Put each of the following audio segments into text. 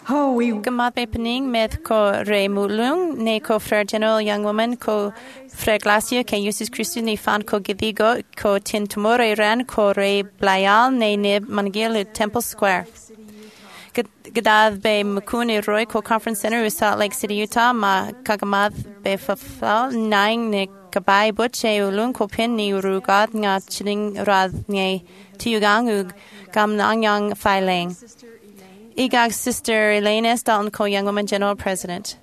Gymad be pening med ko re mulung ne ko Frere General Young Woman ko Frere Glacia ke Jesus Christus ni fan ko gidigo ko tin tumore ran ko re blayal ne nib mangil Temple Square. Gadad be Makuni Roy ko Conference Center in Salt Lake City, Utah ma kagamad be fafal nine ne kabay butche ulung ko pin ni urugad nga chiling rad nye tiyugang ug gamnang filing. Igag Sister Elena Dalton ko Young Woman General President.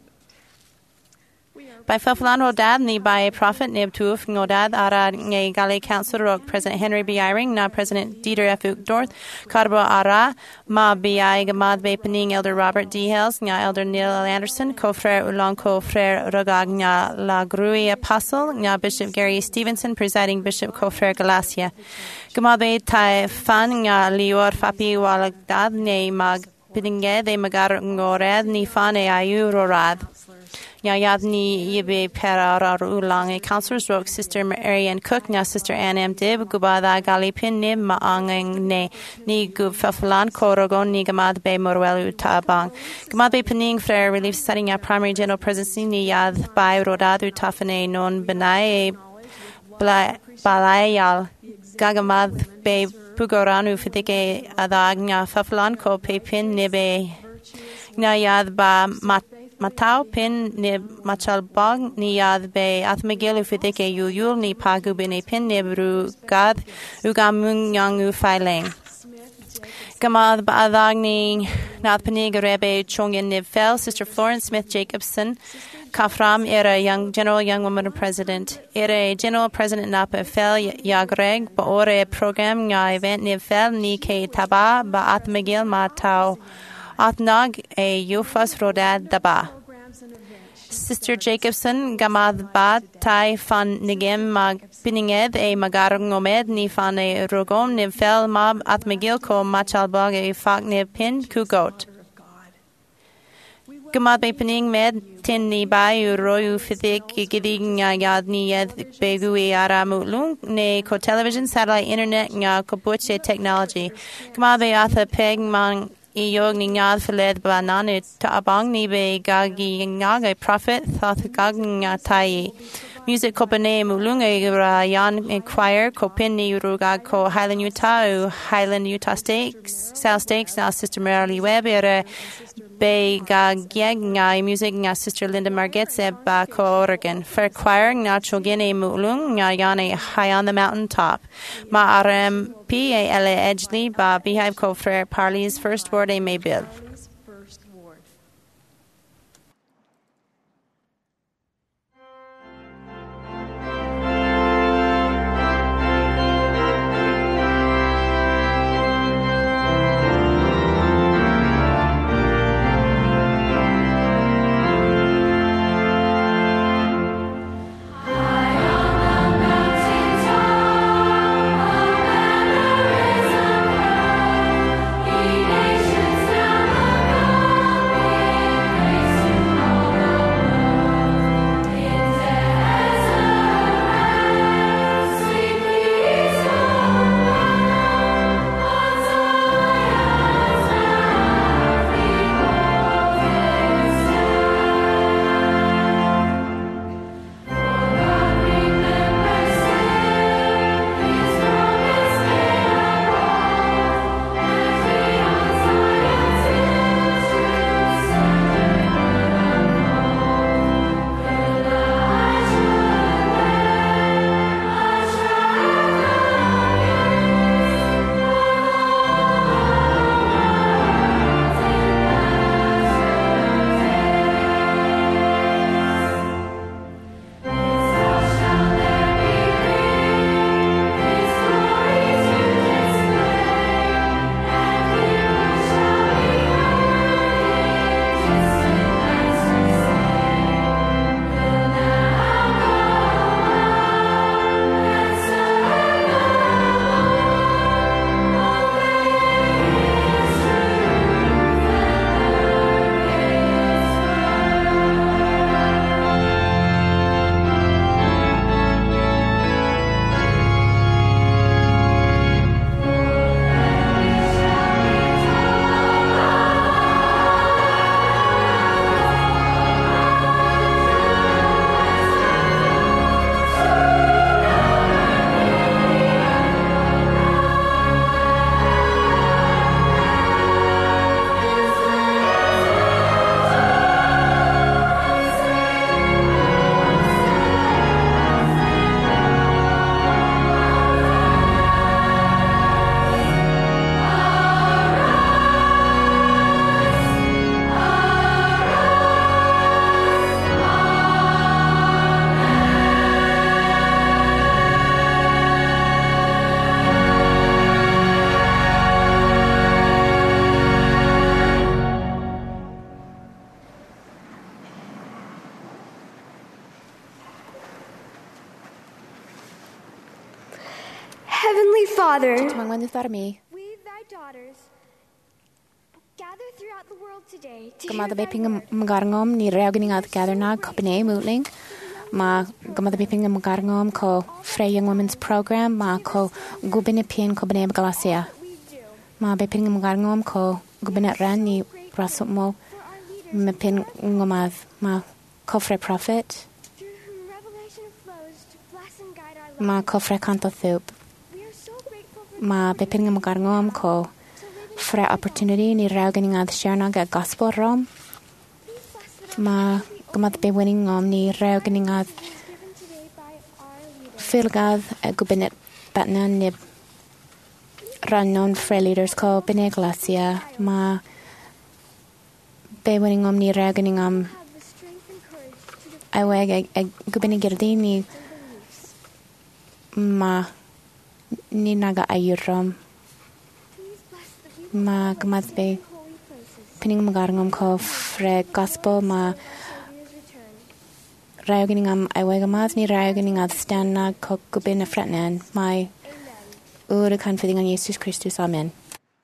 By Fafalan Rodad ni by Prophet Nib Tuuf Ngodad Ara Ngay Gale Council Rock President Henry B. Eyring na President Dieter F. Dorth Karbo Ara Ma B. I. Gamad Be Pening Elder Robert D. Hills Nga Elder Neil L. Anderson Ko Frere Ulang Ko Frere Rogag Nga La Grui Apostle Nga Bishop Gary Stevenson Presiding Bishop Ko Frere Galacia Gamad Be Tai Fan Nga Lior Fapi Walagdad Ne Mag Pidinge De Magar Ngorad Ni Fan E Ayu Rorad Yad ni yibe pera ulang a counselors rock Sister Marianne Cook nya Sister Ann M. Dib gubada galipin nib maangeng ne ni gub fafalan korogon ni gamad be morwelu tabang gamad be pening Frere Relief setting a primary general presidency ni yad by rodadu tafane non benai balayal gagamad be pugoranu fitike adag nya fafalan ko pepin nibe nya yad ba Matau pin ni machal bog ni yad be athmagil ufidike yul ni pagu bine pin ni gad ugamung yang filing. Gamad ba'adag ni nathpanig rebe chongin ni fel Sister Florence Smith Jacobson Kafram era General Young Woman President. Era General President napa fel yagreg ba ore program nga event ni fel ni ke taba ba athmagil matau. Atnag a Yufas Rodad Daba. Sister Jacobson Gamad Bat Tai Fan Nigem Mag Pininged a Magarung Omed Ni Fan a Rogom Nifel Mab Atmagil Ko Machalbog a Fak Nib Pin Kugot. Gamad Be Pining Med Tin Ni Bayu Royu Fithik Gidig Yad Ni Yed Begui Ara Mutlung Ne Ko Television Satellite Internet Nga Ko Butche Technology. Gamad Be Atha Peg Mang Iyog ni ngad filed ba nanu taabang ni be gagi ngag a prophet thought gag nga tai music kopane mulunga ra yan choir kopin ni ruga ko Highland Utah Stakes South Stakes na Sister Merrily Webb era be gag nga music nga Sister Linda Margetse ba ko Oregon for choir nga chogene mulung nga yan a high on the mountain top ma RM P.A.L.A. Edgley ba Beehive ko Frere Parley's first ward a Maybill. Nations now Father, Tungwan Tharmi, we, thy daughters, gather throughout the world today to hear Gamada thy Biping word. Magarngom, ni Reaganing at Gatherna, Copene, Mootling, Ma Gamada Biping Magarngom, Co Frey Young Women's Program, Ma Co Gubinipin Cobane Galacia, We do. Ma Biping Magarngom, Co Gubinet Rani, Rasutmo, For our leaders, Mepin Ngomad, Ma Cofre Prophet, through whom revelation flows to bless and guide our lives. Ma Cofre Canto Thup, We are so grateful for Ma Biping Magarngom, Co Frey Opportunity, ni Reaganing at Shernaga Gospel Rom, Ma Gamad Be Winning ni Reaganing at given today by our leaders. Philgad Gubinet Batnan Nib Rannon Frey Leaders Co Bene Glacia, Ma Be Winning ni Reaganing Have the strength and courage to defend Aweg Gubini Girdini, beliefs. Ma Ni Naga Ayuram, Please bless the people Ma Gamad Be in holy places. Pinning Magarngom Co Frey Gospel, Ma Savior's return. Reaganing Awegamad ni Reaganing at Stanna Co Gubin Fretnan, my Amen. Ura confiding on Jesus Christus. Amen.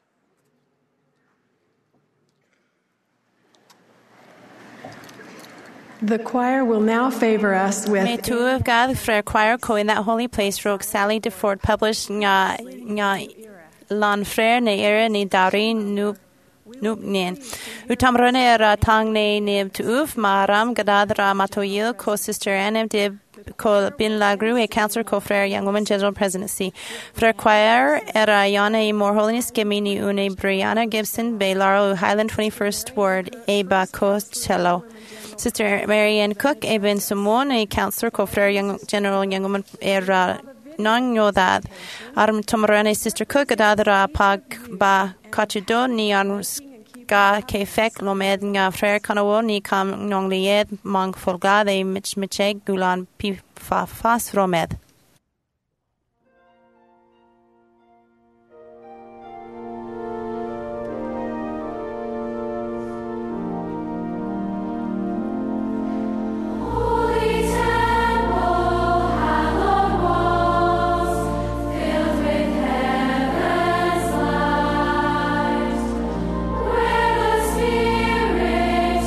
The choir will now favor us with May two of God for choir co in that holy place rogue Sally DeFord published nga lan frere ne era ni dari nu nin. Utamrone era tang ne nib tuuf maram gadadra matoyil co sister anem dib co bin lagru a counselor co frere young woman general presidency. Frere choir era yana e more holiness gimini une Brianna Gibson Bay Laurel Highland 21st Ward Aba co cello. Sister Marianne Cook, Eben Simone, a counselor, co-frere young general young woman era non yodad. Arm Tomarane, Sister Cook, adadra pag ba kachido ni an ga kefek lomed nga frere kanawo ni kam nong lied mang folga de mich micheg gulan pi fa fas romed.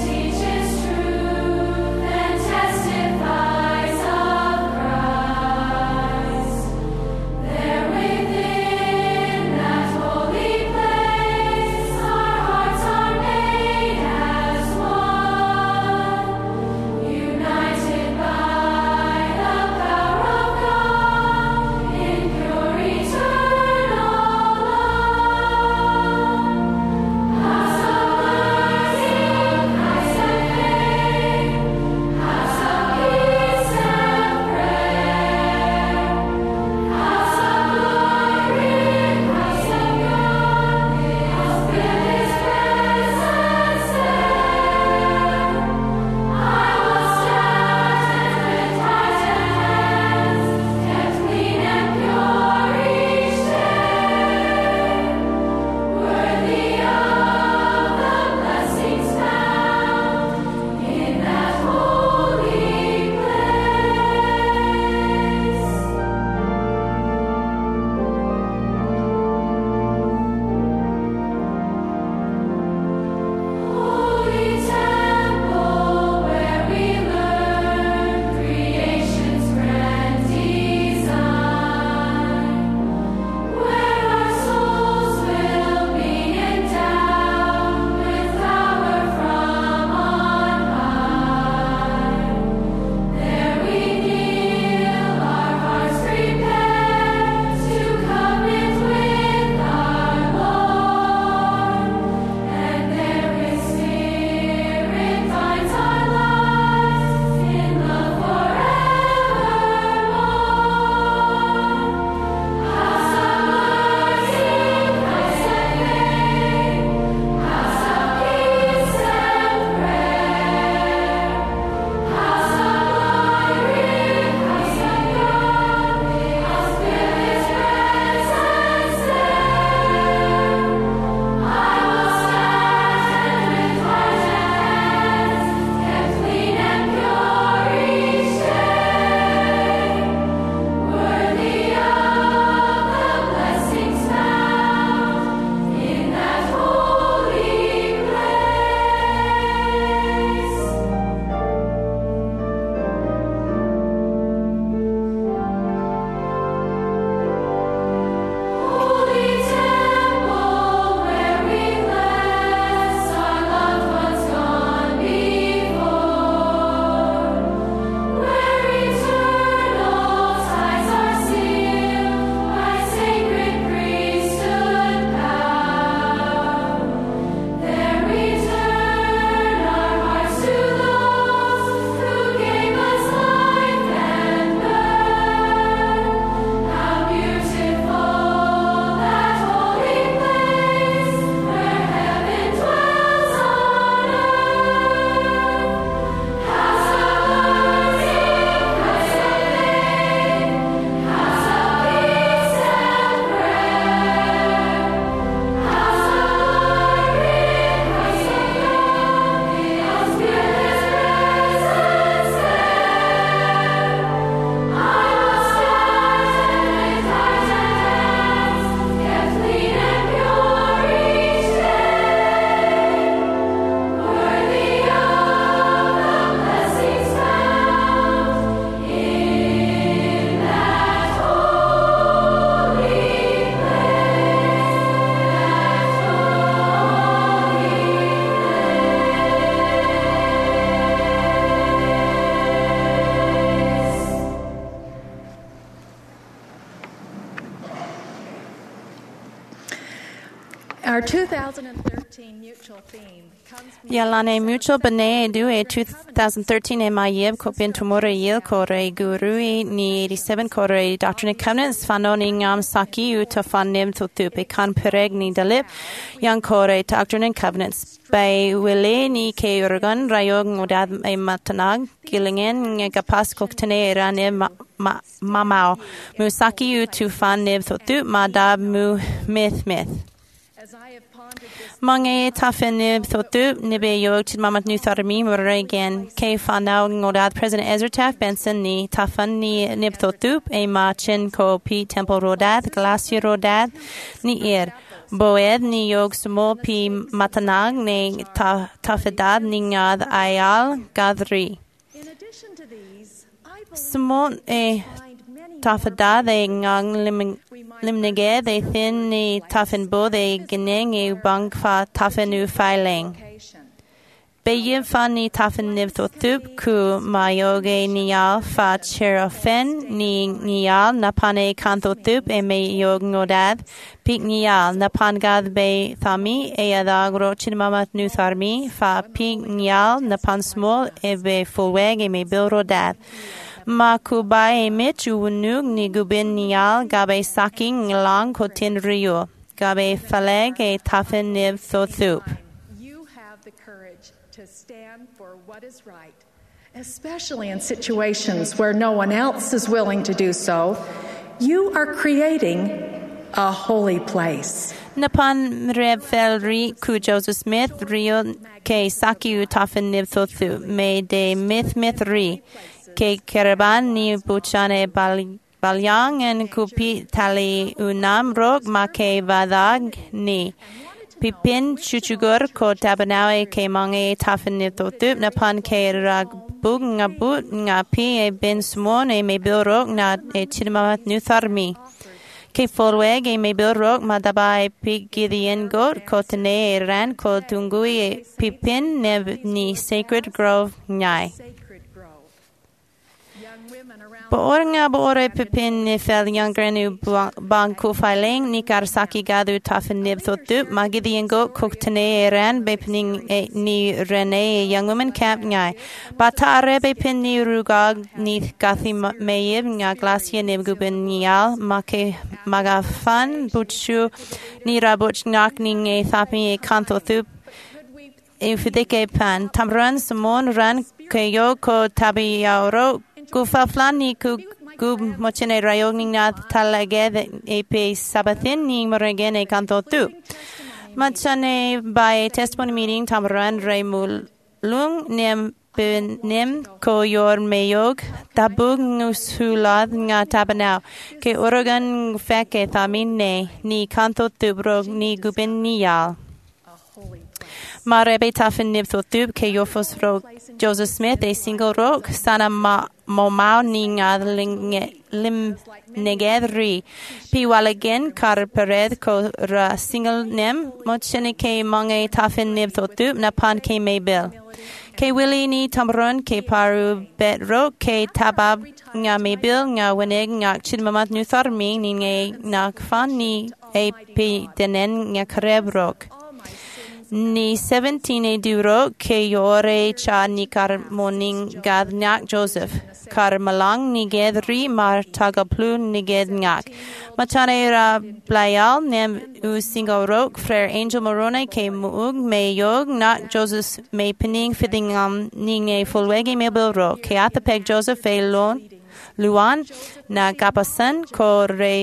Testifies of Christ. Our 2013 mutual theme comes from Yalane mutual bene du e 2013 e mayeb kopin tumore yil kore gurui ni 87 kore Doctrine and Covenants fanoni ngam saki uta fanim tutup e kan pereg ni dalip yang kore Doctrine and Covenants by wile ni ke urgan rayog ngudad e matanag gilingen ngapas koktene rane mamao musaki utu fanim tutup madab mu myth. as I have pondered this Mange tafenib thotu nibe yog chid mamat nu tharmi again ke fanau ngodad President Ezra Taft Benson ni tafan ni nib thotu e ma chin ko pi temple rodad glacier rodad ni boed ni yog sumo pi matanag ni tafedad ni ngad ayal gadri in addition to these I believe sumo e find many tafedad e ngang limnege de thin ni tafen bo de gineng e bang fa tafen u filing location. be fan ni tafen nib thotup ku mayoge nial fa cherofen ni nial napane kanthotup e me yog ngodad pik nial napangad be thami e adagro chinmamat nu tharmi fa pik nial napan small e be fulweg e me bilrodad ma kubai mit unug ni gubin nial gabe saking lang kotin rio gabe faleg e tafen nib thothup. You have the courage to stand for what is right, especially in situations where no one else is willing to do so. You are creating a holy place. Napan revelry ku Joseph Smith rio ke saki u tafen nib thothu me de myth ri ke keraban ni buchane balyang en kupi tali unam rog ma ke vadag ni pipin chuchugur ko tabanawe ke mange tafen nib thothu napan ke rag bug nga but nga pi e ben smon e me bilrog na e chidmamat nu tharmi ke folweg e me bilrog madaba e pi gideon got ko tene e ran ko tungui e pipin nev ni Sacred Grove nyai Sacred Grove. Young women around Boor nga boor e pipin ni fel younger nu bang ko filing ni karsaki gadu tafen nib thotu ma gideon got ko tene e ran be pining e ni rene e young women camp nyai bata are be pin ni rugag ni gathi meyib nga glacier nib gubin nial ma ke magafan butchu ni rabuch ngak ni e thapi e kanto thup e fidike pan tamran samon ran ke yo ko tabi yauro gufa flani ku gub mochene rayog ni na talage e pe sabathin ni moregen e kanto thup machane by testimony meeting tamran raimul lung nem nim ko yor mayog tabug ngusulad nga tabanao ke Oregon feke thamin ne ni kanto tubrog ni gubin niyal a holy place. marebe tafin nib thotub ke yofos rog Joseph Smith a single rog sana momau ni nga lim negedri pi walagen kar pered ko ra single nem mochene ke mange tafin nib thotub napan ke maybil ke willi ni tamron ke paru betro ke tabab nga mebil nga weneg nga chidmamat nu tharmi ni nga fan ni ap denen nga karebrok ni 17 e duro ke yore cha ni kar morning gad nyak Joseph kar malang ni gedri mar tagaplu ni ged nyak machane ra blayal nem u single rock Frere Angel Moroni ke muug me yog nak Joseph me pening fitting ni nge fulwegi me bilro ke atapeg Joseph e luan na kapasan ko re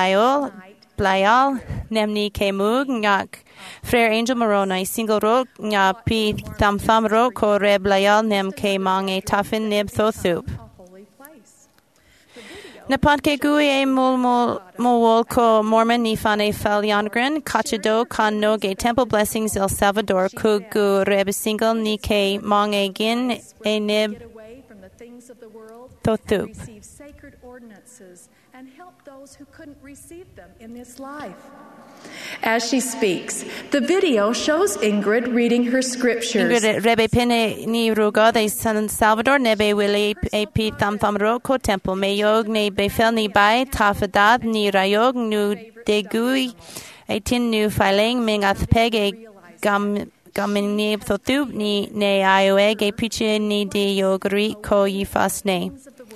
blayal nem ni ke muug nyak Frere Angel Moroni single rock nga pi tham rock ko re blayal nem ke mange tafin nib thothup A holy place. Napan ke gui e mol ko Mormon ni fane fel yangren kachado kan no ge temple blessings El Salvador ku gu reb single ni ke mange gin e nib Get away from the things of the world Thothup. and receive sacred ordinances and help those who couldn't receive them in this life. As she speaks, the video shows Ingrid reading her scriptures. Ingrid rebe pene ni ruga de San Salvador nebe wili e pi tham ro ko temple me yog ne be fel ni bai tafadad ni rayog nu de gui A tin new filing ming at peg a gamin nib thotub ni ne ioeg a piche ni de yogri ko yifas ne.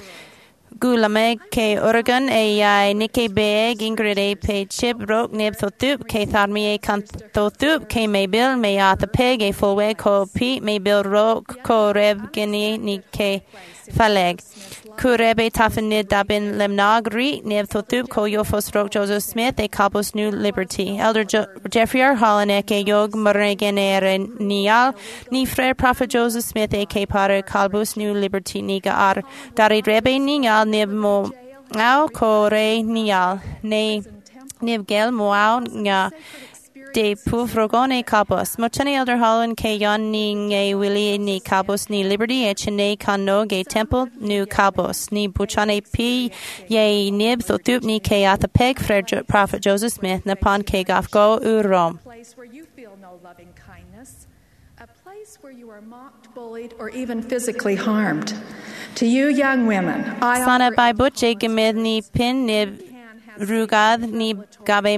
Gulame ke Oregon a Nike Beeg Ingrid a pe chip roke nib thotub ke tharmi a kan thotub ke maybil may at the peg a full way ko Pete maybil roke ko reb guinea ni ke faleg. Kurebe tafin dabin lemnagri nib thotub ko yofos roke Joseph Smith a Cabos New Liberty. Elder Jeffrey R. Hollinek a yog moregen nial ni frere Prophet Joseph Smith a ke pare Cabos New Liberty niga ar dari rebe nial nib mo au ko re nial ne nib gel mo au nga de pufrogone Cabos. Mochani Elder Holland ke yon ni nge willi ni Cabos ni Liberty e chene kano ge temple new Cabos ni buchane pi ye nib thotub ni ke at the peg for Prophet Joseph Smith napon ke gafgo urom. Place where you feel no loving kindness, a place where you are mocked, bullied, or even physically harmed. To you young women, I Sana by butche gemid ni pin nib rugad ni gabe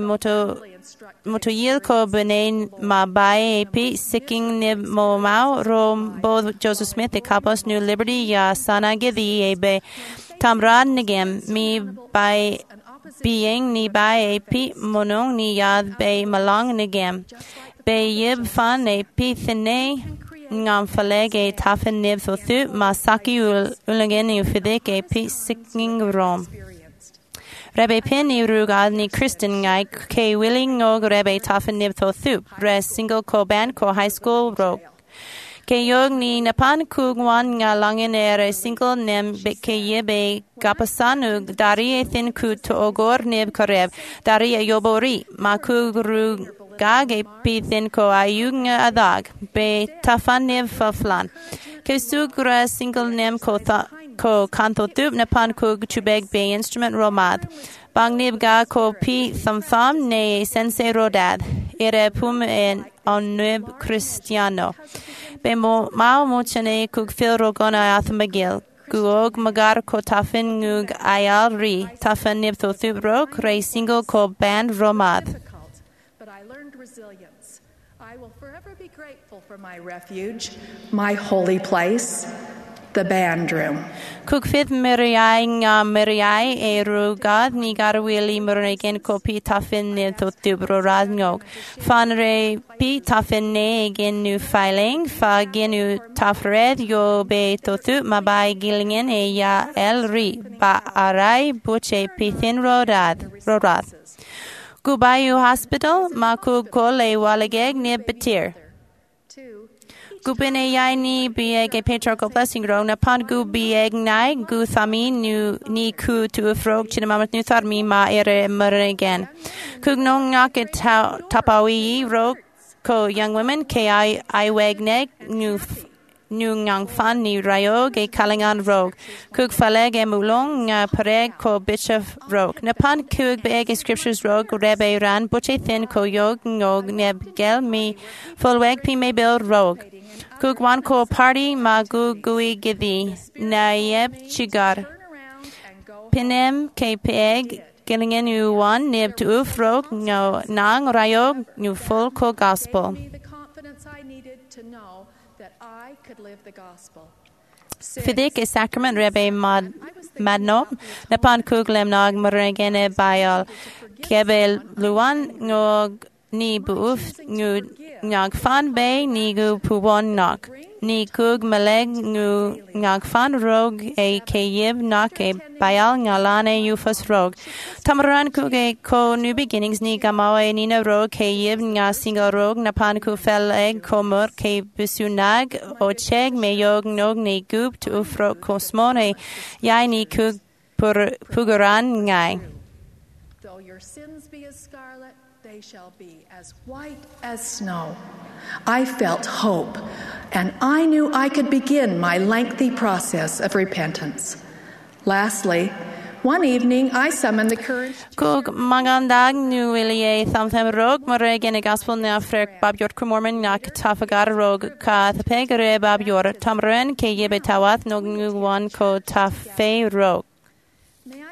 motoyil ko benain ma bae pi sicking nib mo mau rom both Joseph Smith e Cabos New Liberty ya sana gidi e be tamrad nigem mi by being ni bae pi monong ni yad be malang nigem be yib fan e pi thine ngam faleg e tafin nib thothu ma saki ulagen e fidik e pi sicking rom. Rebe pin ni rugad ni Kristen ngai ke willing og rebe tafin nib thothu res single ko band ko high school rog. Ke yog ni napan kugwan nga langin ere single nem ke yebe kapasanu dari e thin ku to ogor nib koreb dari e yobori ma kugru gag e pi thin ko ayung adag be tafan nib faflan. Ke sugra single nem ko kanto tub napan kug chubeg be instrument romad. Bang nib ga ko pi tham ne sense rodad. Ere pum en on nib cristiano. Be mo mao mochane kug fil rogona athmagil. Guog magar ko tafin ngug ayal ri. Tafin nib to thub rok re single ko band romad. But I learned resilience. I will forever be grateful for my refuge, my holy place, the band room. Kug fifth miriai nga miriai e rugad ni garwili murigen ko pi tafin ne to tubro radnog. Fan re pi tafin ne again new filing fa genu tafred yo be to tu mabai gilingen e ya el ri ba arai buche pi thin rodad. Gubayu Hospital ma kug kole walegeg ne betir. Gubine yai ni bieg a patriarchal blessing ro na pan gu bieg nai gu thami ni ku tu frog chinamamat nu tharmi ma ere murigen. Kug nong ngak et tapawi ro ko young women ke I weg neg nu ngang fan ni rayog e kalingan rog. Kug faleg e mulong nga pareg ko bishop rog. Na pan kug beeg e scriptures rog rebe ran buche thin ko yog ngog neb gel mi fulweg pi me bil rog. Kugwan ko party ma gui gidi na yeb chigar. Pinem ke peeg gilingen u wan nib to ufrog no nang rayog nu full ko gospel. The confidence I needed to know that I could live the gospel. Fidik e sacrament rebe madno napan kuglem nog marengene bayal kebel luan ngog ni buuf ngag fan be ni gu puwon nok ni kug maleg ngag fan rog e keyib nok e bayal ngalane ufas rog tamaran kug e ko new beginnings ni gamawe ni na rog keyib nga single rog napan ku fel egg komur ke bisunag o cheg me yog nog ni gub to ufro kosmone yai ni kug puguran ngai. Though your sins be as scarlet, they shall be as white as snow. I felt hope, and I knew I could begin my lengthy process of repentance. Lastly, one evening I summoned the courage. Kug magandag nu wilie thamthem rog maregen e gospel na frek babjort kumormen na tafagar rog ka thapegare babjor tamren ke yebe tawat nog nu wan ko tafe rog. May I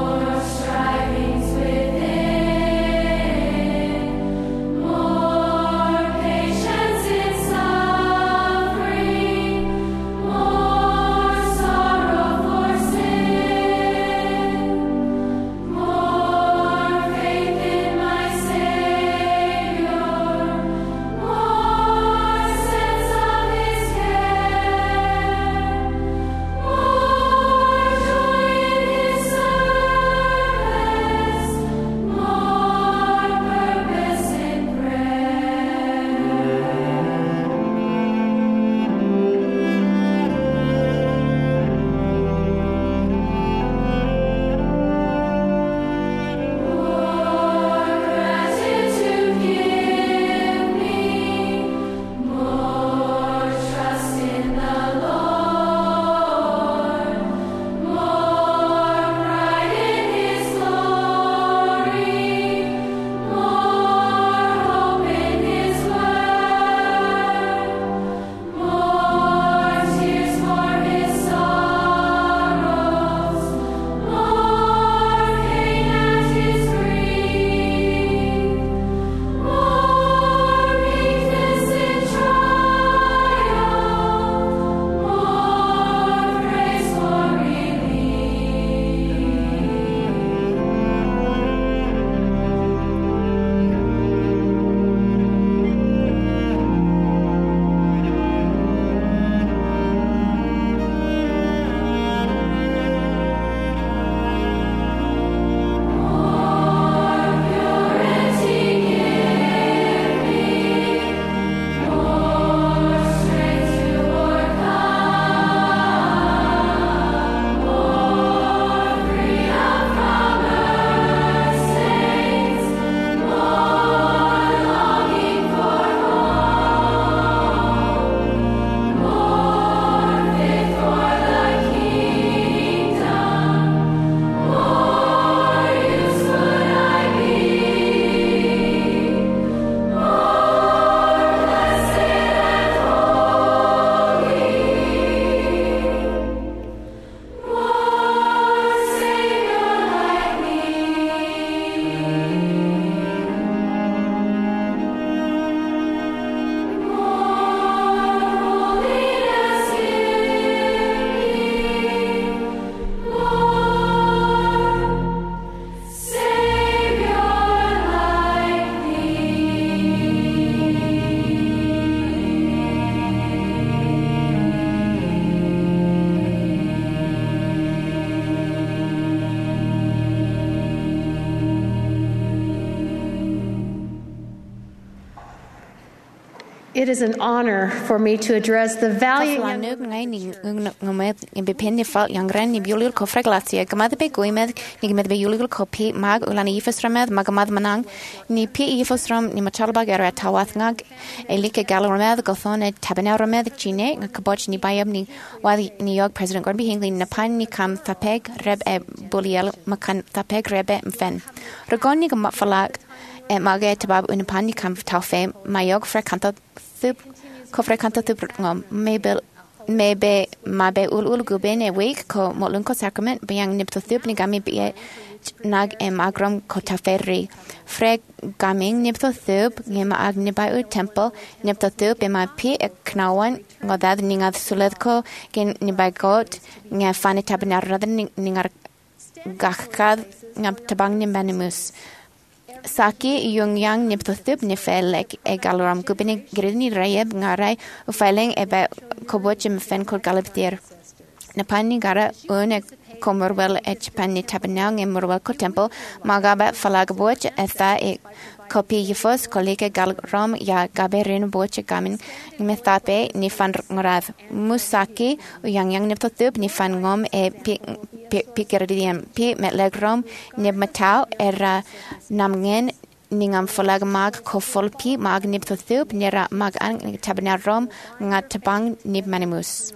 It is an honor for me to address the valiant young Flanug ngai ni ngumet in bepende fal yangran ni biolul ko freglasia gamad be goimed ni gemed be yulul ko pe mag ulani ifesramed magamad manang ni pe ifesram ni machalba gara tawathngag elike galramed gothone tabenaramed chine kaboch ni bayam ni wali New York President Gordon B. Hinckley napan ni kam thapeg reb e buliel makan thapeg rebe mfen ragoni gamat falak Mage tabab unipani kam taufe mayog frekanta thup ko frekanta thup ngom mebe mabe ul gubene week ko molun ko sacrament byang nip to thup ni gami be nag agram ko taferi frek gaming nip to thup ngema agni by temple nip to thup ma pi knawan ngodad ninga suled ko gen ni by god nga fani tabenar rather ningar gakad ngam tabang ni banimus Saki yung yang niptothup ni felek galoram gubini gridni rayeb ngarai ufaileng ebe kobochim fen kol galaptir. Napani gara une komorwel pani tabenang emorwel ko temple magabe falagboch etha kopi yifos kolike galram ya gaberin boch gamin methape ni fan ngorad musaki yang niptothup ni fan ngom pikirdiam pi metlegrom nib matau era namngen ningam falag mag ko folpi mag niptothup nera mag an tabenarom ngatabang nib manimus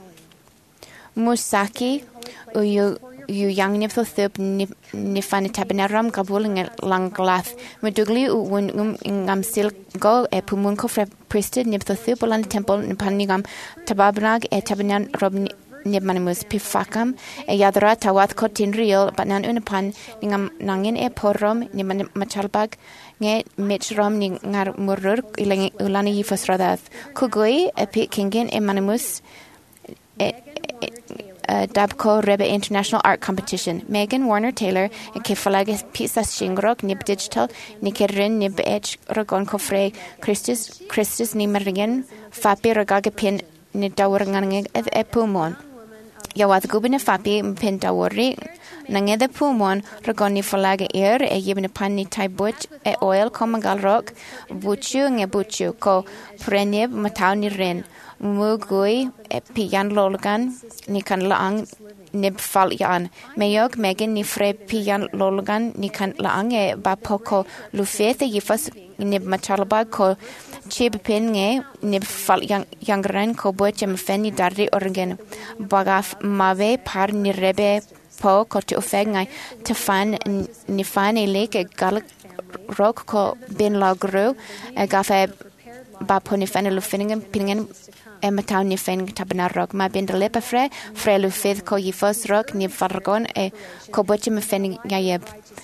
musaki you young niptothup nifan tabenaram kabul langlath medugli ngam sil go pumun ko priested niptothup lan temple nipanigam tababnag tabenan rob nib manimus pifakam yadra tawat ko tinriel banan unapan ningam nangin porom ni machalbag nge mitchrom ni ngar murur ulani yifasradat kugoi epi kingen manimus Dabco Rebe International Art Competition. Megan Warner Taylor and Kefalagas Pisa Shingrok Nib Digital Nikirin Nib Edge Ragon Kofre Christus Nimerian Fapi Ragaga Pin Nidawarangang Epumon. Yawat Gubina Fapi Pin Dawari Nangeda Pumon Ragoni Falaga Air a Yibin Pani Tai Butch e Oil Comagal Rock Buchu Ngebuchu Ko Prenib Matauni Rin. Mugui pian lolgan ni kan laang nib fal yan mayog megan ni fre pian lolgan ni kan laang e ba poko lufete yifas nib machalba ko chib pin nge nib fal yangran ko bochem feni darri organ bagaf mave par ni rebe po ko to fengai to fan ni fan leke gal rock ko bin lagru gafe ba poni fan lufiningen pingen Town ni fen tabenarok ma bin de lepa fre lu fed ko yifos rock ni fargon ko bochim fen gayeb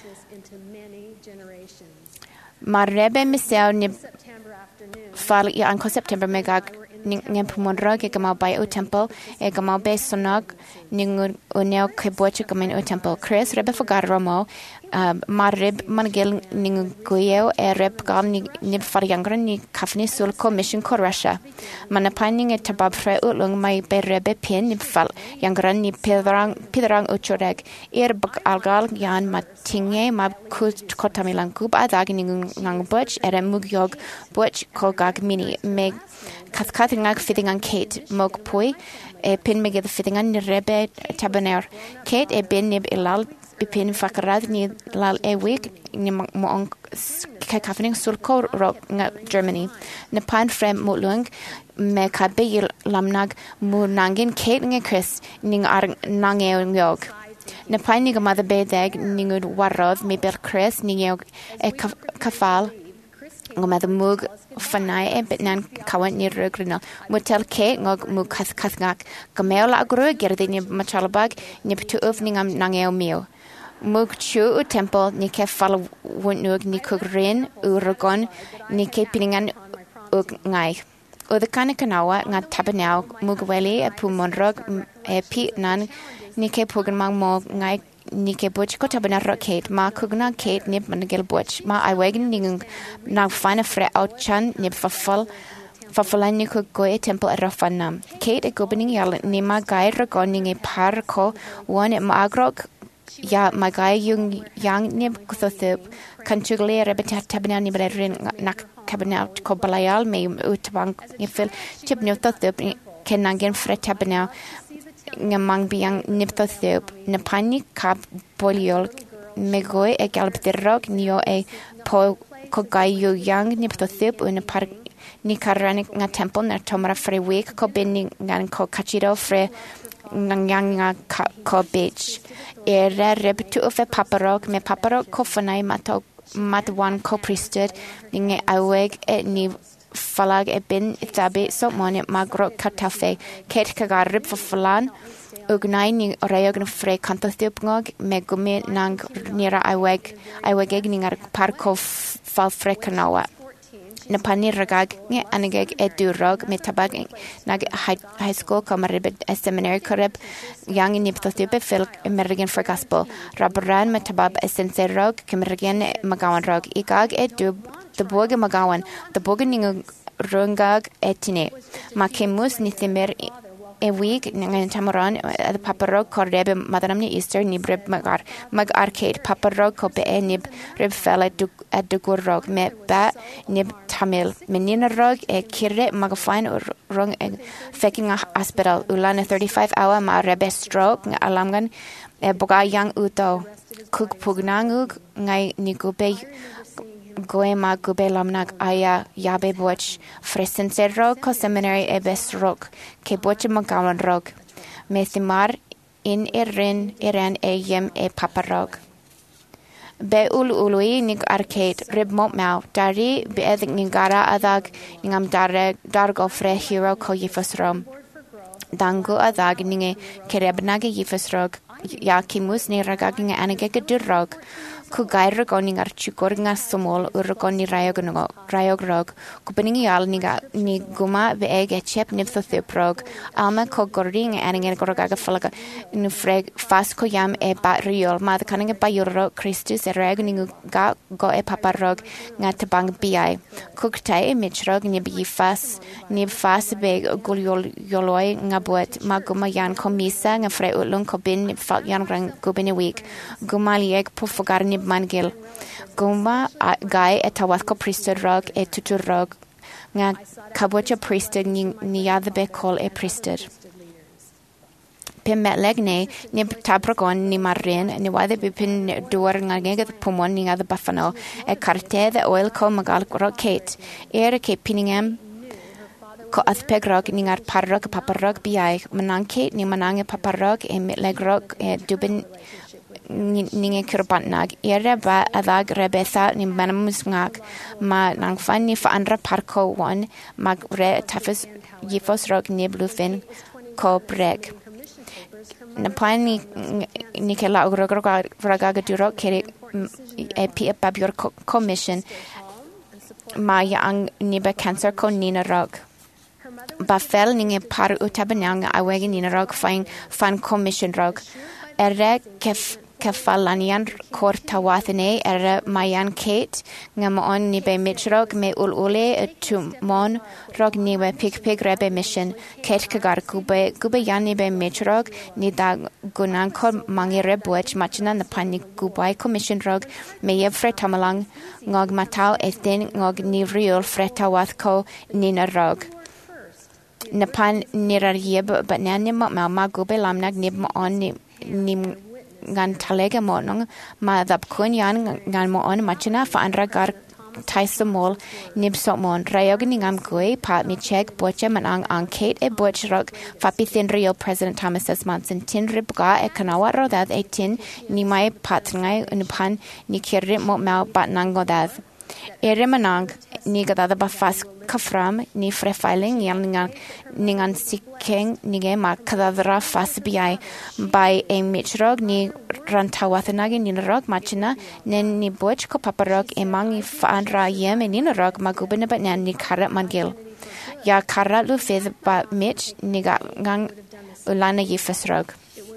ma rebe misel ni fal ya an ko September mega ngem pumon rog gama by o temple gama be sonog ningun onel ke boch gama o temple Chris rebe fogar romo marib mangel ning goyeo rep gal ni faryangra ni kafni sul commission ko Russia manapaning tabab fre ulung mai be rebe pin ni fal yangran ni pidrang uchoreg bak algal yan matinge mab kut kotamilan kub adag ning ngang boch mugyog boch ko gag mini meg kat ngak fitting on Kate mog poi pin meg the fitting on rebe tabaner Kate bin nib ilal bipin fakarad ni lal week ni mo kafning sulko rock Germany na pan frem mulung me kabe lamnag mu nangin Kate nge Chris ning ar nange yog na pan ni gamada bedeg ningud warov me ber Chris ning yog kafal ngomada mug fanai bitnan kawan ni rugrina mutel Kate ngog mu kathngak gamel agro gerde ni machalbag ni tu ovningam nangeo mio Mug chu temple ni ke fal wunug ni kugrin uragon ni ke piningan ug ngai. O the kanakanawa nga tabanao mugweli pumonrog pi nan ni ke pugan mang mo ngai ni ke buch ko tabanaro Kate ma kugna Kate nib managel buch ma I wagon ning na fana fre out chan nib fafal fafalan ni ko go temple rafanam Kate gobening yal ni ma gai ragon ni par ko one ma agrok ya magai yung yang nib kuthothub kan chugle rebetat tabanani bredrin nak tabanau ko balayal me utbang ifil chip new thup kenangen fre tabanau ngamang biang nipto thup na pani kap poliol megoi e galbdirrog nio e po ko gayu yang nipto thup un par ni karani nga temple na tomara fre week ko bin ngan ko kachiro fre ngang ko beach era repetu of paparok me paparok ko fanai matwan ko priesthood ninge aweg ni falag bin tabe so mon magro katafe ket kagarip for falan ugnai ni rayog fre kantostup ngog me gumi nang nira aweg ningar parko fal fre kanawa na pani ragag nge anigeg edurog me tabag nag high school kamarib seminary korib yang ni ptotibe fil emergen for gospel rabran me tabab esenserog kemergen magawan rog igag edu the boge magawan the boge ning rungag etine makemus ni temer a week nang tamaran the paparog korib madaram ni easter ni brib mag arcade paparog ko be nib rib fell at the gorrog me ba nib tamil menina rog e kirre magafine rung faking hospital ulana 35 hour ma rebe stroke alamgan e boga yang uto kuk pugnangug ngai nikube goema gube lamnak aya yabe boch fresenserro ko seminary e besrok ke boch magawan rog mesimar in iran ayem e paparog be ului nig arcade rib mot mau dari be edик ningara adag ningam dargo fre hero ko yifosrom dango adag ninge kerebnage yifosrog yakimus ni ragaging anage gedurrog ku gair goning archukor nga somol urgoni rayog rog ku beningi al ni guma be ege chep nipso thuprog alma ko goring aningen gorgaga falaga nu freg fast ko yam e batriol mad kaninge bayuro christus ereg ningu ga go e paparog nga tabang bi kuktai mitrog ni bi fas be guliol yoloi nga buet maguma yan komisa nga fre ulung ko bin fal yan grang gubini week gumaliek pufogar ni mangil gumba guy etawat ko priesthood rog e tutur rog nga kabocha priesthood ni yadbe call e priesthood Pimetleg ne tabragon ni marin ni wade bipin duar nga ngega pumon ni ngada bafano e carte the oil ko magal rocket ke piningam ko athpegrog ni ngar parrog paparrog biai manangke ni manange paparrog e metlegrog e dubin ninge kurbanag ba adag rebetha ni manamus ngak ma nang fan ni fa andra parko one mag re tafis yifos rog ni blufin ko breg na pan ni ke la raga duro kere e pabior commission ma yang ni ba cancer ko nina rog ba fel ninge par utabanang awegi nina rog fan commission rog Kefalanian kortawathene mayan Kate ngamaon ni be mitrog me ulule tumon rog ni we pig rebe mission Kate kagar gube yan ni be mitrog ni da gunan ko mangi rebuech machina na pani gubai commission rog me yefre tamalang ngog matao esten ngog ni real fretawath ko nina rog na pan nirar yeb but nan ni ma gube lamnag nib mo on ni ngan talega monong ma dab kun yan ngan mo on machina fa andra gar taisomol nibsomon rayog ningam goi pat mi check boche manang Kate e boch rog fa pithin real president Thomas S. Monson tin ribga e kanawa rodad e tin ni mai pat ngai unpan ni kirri mo mau bat nango dad ere manang ni gadada ba fas kafram ni frefiling yang ningan sikeng nige ma kadadra fas bi by a mitrog ni rantawathanagi ni rog machina nen ni boch ko paparog emang fanra yem ni rog magubene ba nan ni karat mangil ya karat lu fez ba mich ni ga ngang ulana yifesrog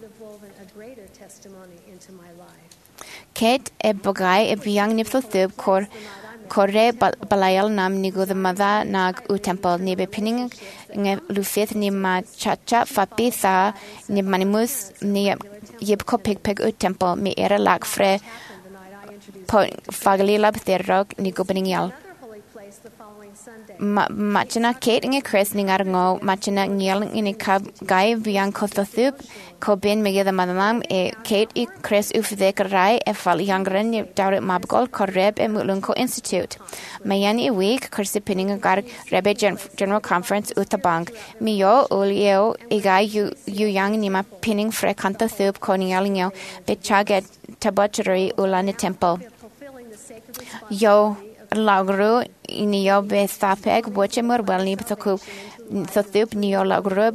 Kate e bagay e biyang nipso thub Corre balayal nam ni go the mother nag u temple ni be pinning nge lufith ni ma chacha fapitha ni manimus ni yeb ko pig u temple mi era lak fre po fagli lab therrog ni go beningyal Machina Kate and Chris Ningargo, Machina Niel in a cab guy beyond Cothothub, Cobin Mega the Madam, Kate Chris Ufdekarai, a fall young Ren, Daurit Mabgol, Correb, and Mulunko Institute. Mayani a week, Chrissy Pinning a gar Rebe General Conference Utabang. Mio, Ulio, Igai, you young Nima pinning Frecanta Thub, Conialingo, Bechaget, Tabutchery, Ulana Temple. Yo. Lagru inio be thapeg bochemur welni bthaku thathup nio lagru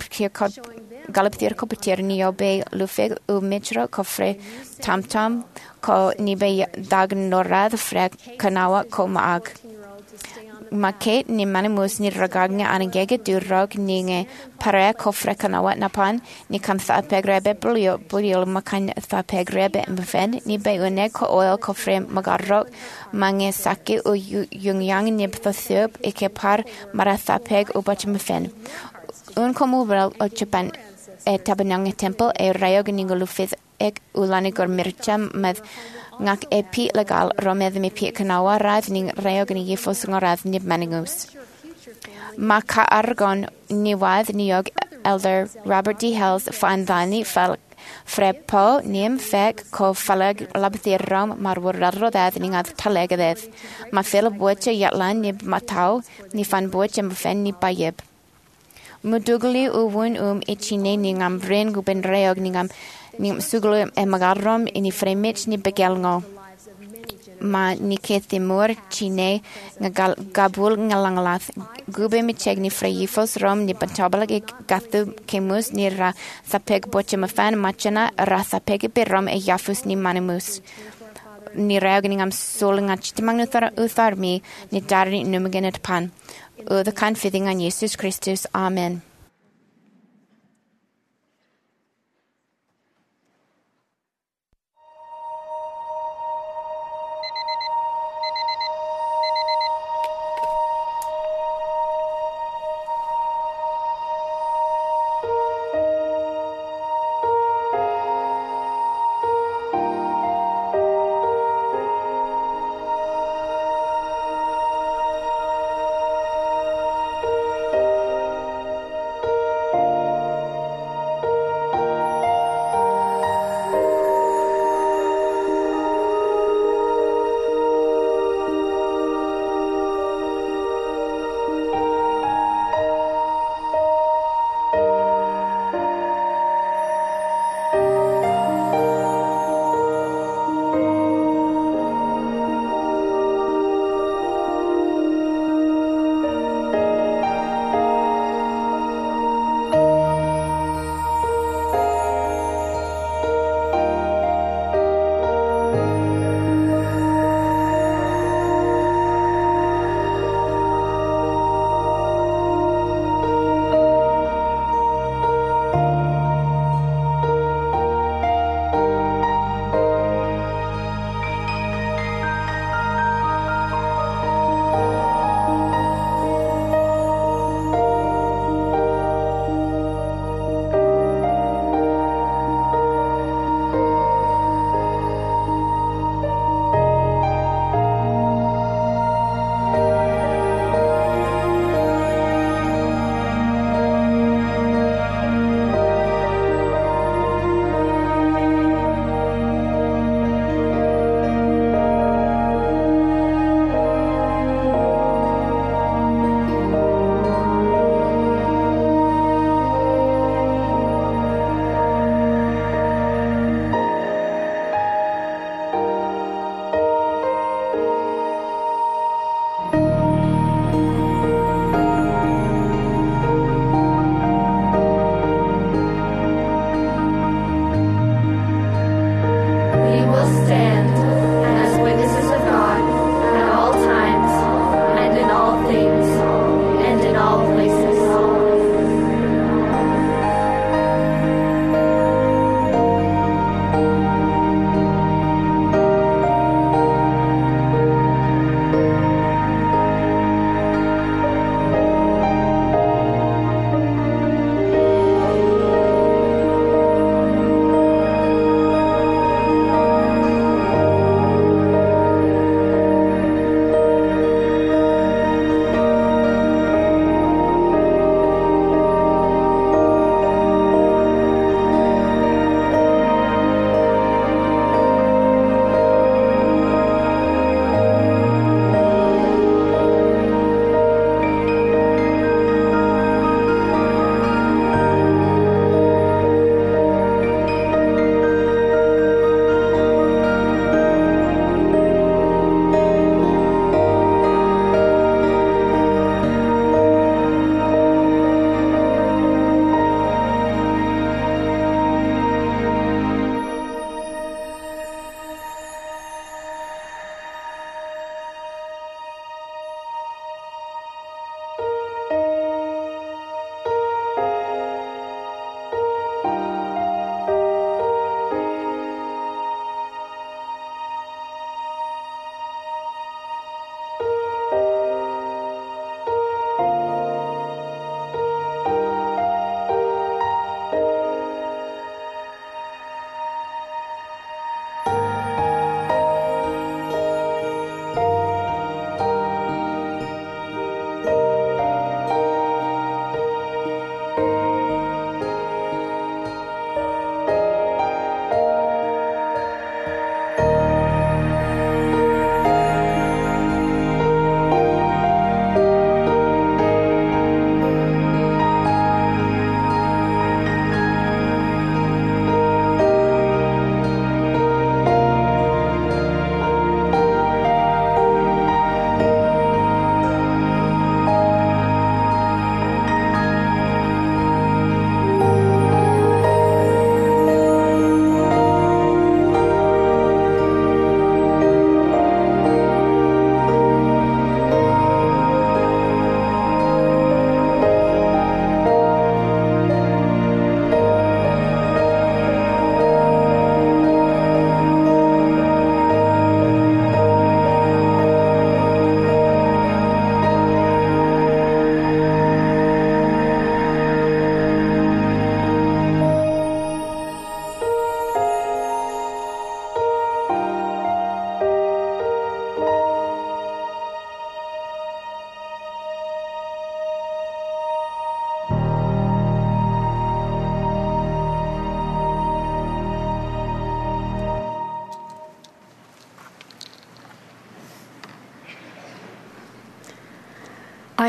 galaptir kopetir nio be lufeg u mitro kofre tamtam ko nibe dag norad frek kanawa ko maag Maket ni manimus ni ragagnya anagege durrog ninge pare kofre kanawa napan ni kam thapeg rebe bulio makan thapeg rebe mfen ni be une ko oil kofre magarrog mange sake o yung ni bthathup ekepar mara thapeg u bachmfen un komubral o Japan tabanang temple e rayog ningolufith ek ulanigor mircham med ngak epi legal romedd me pi kanawa radd ning rayog ni yefos ngorad ni maningus maka argon ni wadd niog elder Robert D. Hells fandani fel frepo nim fek ko falag labthirram marwur radrodad ning ad talegedeth ma fel boche yatlan ni matau ni fan boche mfen ni bayeb mudugli uwun ichine ningam bren guben rayog ningam nim suglo e magarrom ini fremich ni begelngo ma ni ketimur chine ngagal gabul ngalanglath gube mi chegni freyifos rom ni pantabala ge gatu kemus ni ra sapeg bochema fan machana ra sapeg berrom e yafus ni manimus ni reagning am solinga chitimang uthar mi ni darni numagenet pan the confiding on Jesus Christus amen.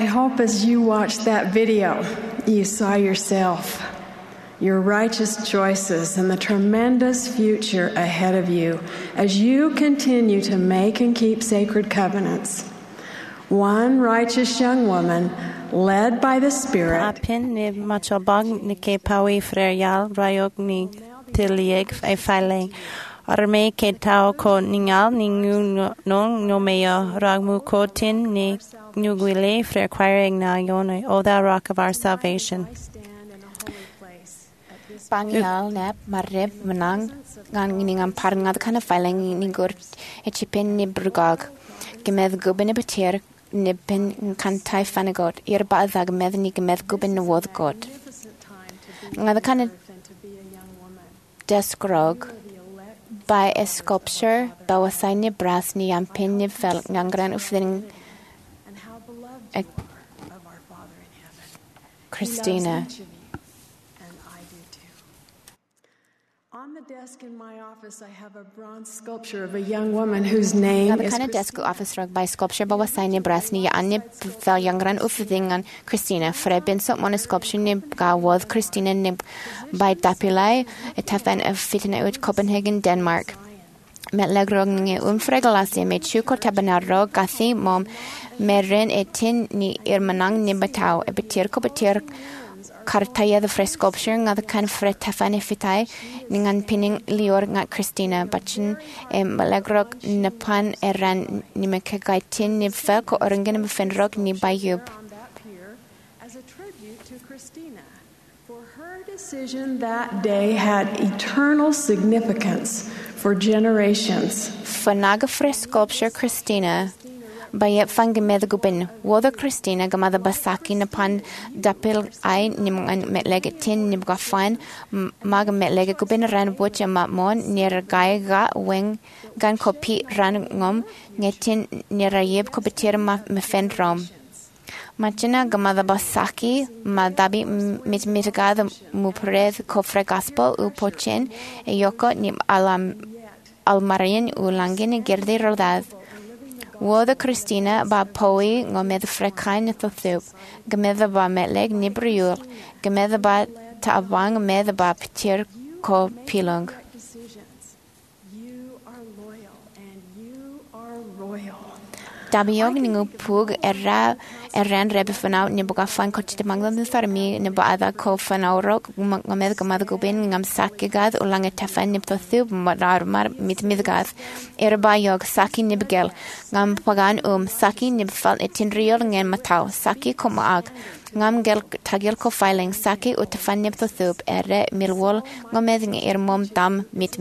hope as you watched that video, you saw yourself, your righteous choices, and the tremendous future ahead of you as you continue to make and keep sacred covenants. One righteous young woman, led by the Spirit, Apin ni machalbag ni ke pawi freyal rayog ni tilieg e failing. Arme ke tau ko ningal ni ngu no meo ragmu ko tin ni nugwile for acquiring na yone, O thou rock of our salvation. Pangyal nap marreb menang ngan ningam parngad kana failing ni gur echipin ni brugag. Gemed gubin beter nipen kantai fanagot ir ba'dag med ni gemed gubin wod god. Ngad kana deskrog by a sculpture bawasay ni brass ni yampin ni fel ngangran ufling Christina. On the desk in my office, I have a bronze sculpture of a young woman whose name is Kana desk office rog by sculpture bawasay ni brass ni yaanni fel yangran uflingan Christina. Frebin so mon sculpture ni gawad Christina ni by Dapilai etafan of fitina ut Copenhagen, Denmark. Met legrog ni fregalasi met chuko tabanarro gathi mom merin etin ni irmanang ni batao e betir ko betir kartaya the fresh sculpture nga the kind of fret tafane fitai ningan pinning lior nga Christina bachin legrog napan eran ni mekagaitin ni fel ko orangen befenrog ni bayub. As a tribute to Christina, for her decision that day had eternal significance for generations. Fanaga fresh sculpture Christina Bayet fangemed gubin woda Christina gamada basaki napan dapil ay nimang metleg tin nibgafan mag metleg gubin ran bocha matmon near gaiga weng gan kopi ran ngom ngetin nerayeb kopetir mefendrom Machina gamada basaki madabi mitgada mupred kofre gospel upochen yoko nim alam almarin ulangin gerde rodad Woda Christina ba poi ngomed frekain thothup gemeda ba metleg nibriul gemeda ba taabang med ba petir ko pilong You are loyal and you are royal. Dabiog ningu pug erran rebe fanau ni buga fan ko chite manglan farmi ni ba ada ko fanau rok ngomed gamad gubin ngam sakigad ulang tafan ni thothup mar mit midgad ba yog saki nibgel ngam pagan saki nibfal etinriol ngen matau saki komaag ngam gel tagel ko filing saki utfan nib thothup milwol ngomed ng mom dam mit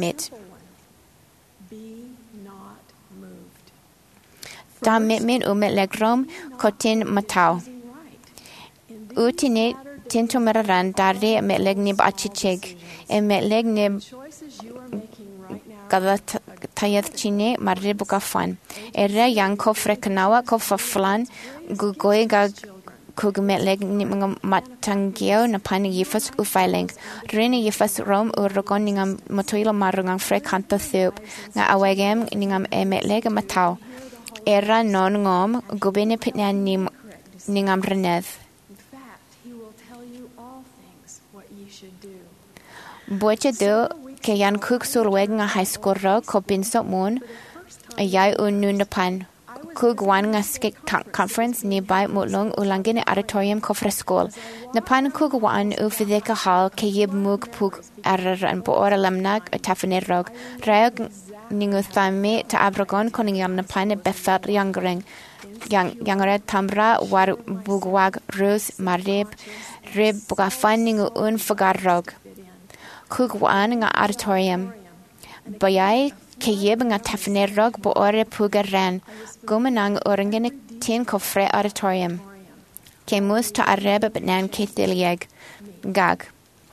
Be not moved. dam mit legrom kotin matau utine tinto meraran darre meleg nib achicheg meleg nib Choices you are making right now. kada tayat chine marre buka fan yang ko freknawa ko faflan gugoy ga kugmeleg ni matangio na pan yifas ufiling rene yifas rom urgon ningam motoilo marungang frekanta thup nga awegem ningam emeleg matau non ngom gubene pitnan ningam reneth In fact, he will tell you all things what you should do. boche do ke yan kuk surweg nga high school ro ko pinso moon ayay ununapan kug wan nga skik conference nearby mutlong ulangin auditorium ko school napan kug wan ufideka hall ke yib mug pug arran bo ora lamnag tafanerog rayog ningu thame ta abragon koningan napan befat yangre tamra war bugwag rus marib rib bugafan ningu fagarrog kug wan nga auditorium bayay Kayib nga tafanerog bo ore puga ran gumanang orangin tin ko fre auditorium kemus ta arreba banan ketilieg gag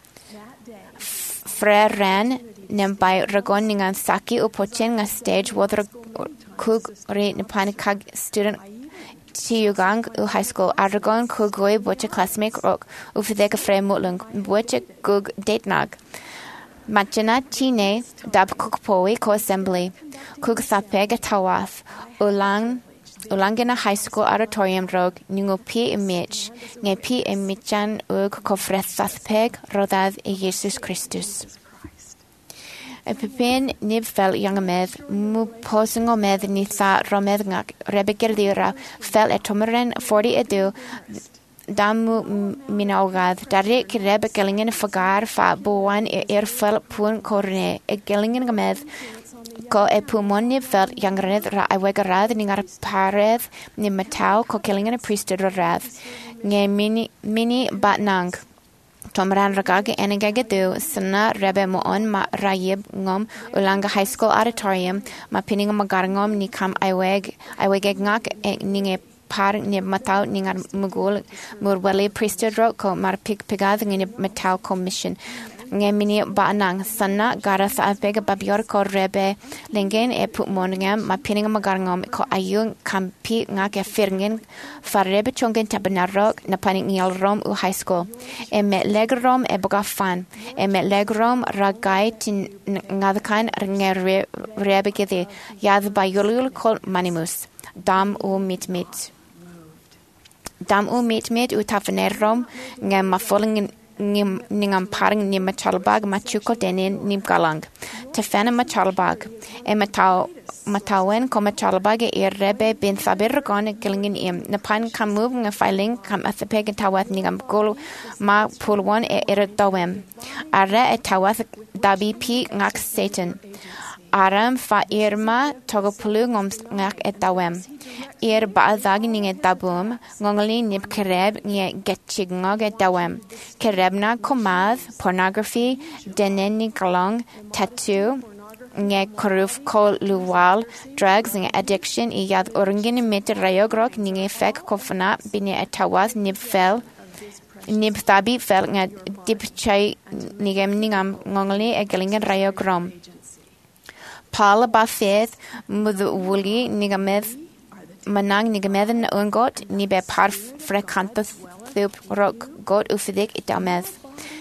fre ran nem by ragon ningan saki upochen nga stage wodra kug re nipan kag student Tiyugang u high school aragon kugoy boche classmate rock ufideka fre mutlung boche gug datnag Machina chine dab kukpoe ko assembly kug sapega tawath ulang Ulangina High School Auditorium Rog, Ningo P. Image, Nge P. Imichan Ug Kofrethathpeg, Rodad e Jesus Christus. E pepin nib fel young med, mu posing o med ni tha romed ngak, rebegerdira, fel e tomeren 40 edu, damu minaugad, dari ki rebe gelingen fagar fa boan e fel pun korne, e gelingen gamed, ko e pumoni fel young ra awegarad ningar pareth ni matau ko gelingen a priesthood rad, nge mini batnang. Tomran ragag enegagadu sana rebe moon ma rayib ngom ulanga high school auditorium ma pining magarngom ni kam aiweg ngak ninge par ni matau ningar mugul murwali priesthood ro ko mar pigad ni matau commission nge mini banang sana gara sa pega babior ko rebe lengen e putmonngam ma pining magarngom ko ayung kampi ngak e firngen farrebe chongen tabanarok na paning yal rom u high school e met legrom e bogafan e met legrom ragai tin ngadkan nge rebe gede yad ba yulul kol manimus dam u mit u tafanerom nge ma falling ningam parang ni machalbag machuko denin nim galang tefena machalbag e matawen ko machalbag e rebe bin sabir gon gelingin im na pan kam move nga filing kam athpeg tawat ningam gol ma pulwon e dawem ara e tawat dabi p ngak satan aram fa irma togopulu ngom ngak e dawem baazag ninge dabum ngongali nib kereb nge getchig ngog e dawem kerebna komaz pornography deneni kalong tattoo nge koruf ko luwal drugs nge addiction i yad orngin mit rayogrok ninge fek kofna bine atawas nib thabi fel nge dipchai ningam ngongali e gelingen rayogrom Pala ba feth mudu wuli nigamed manang nigamed na ungot ni be par frequenta thup rock god ufidik itamed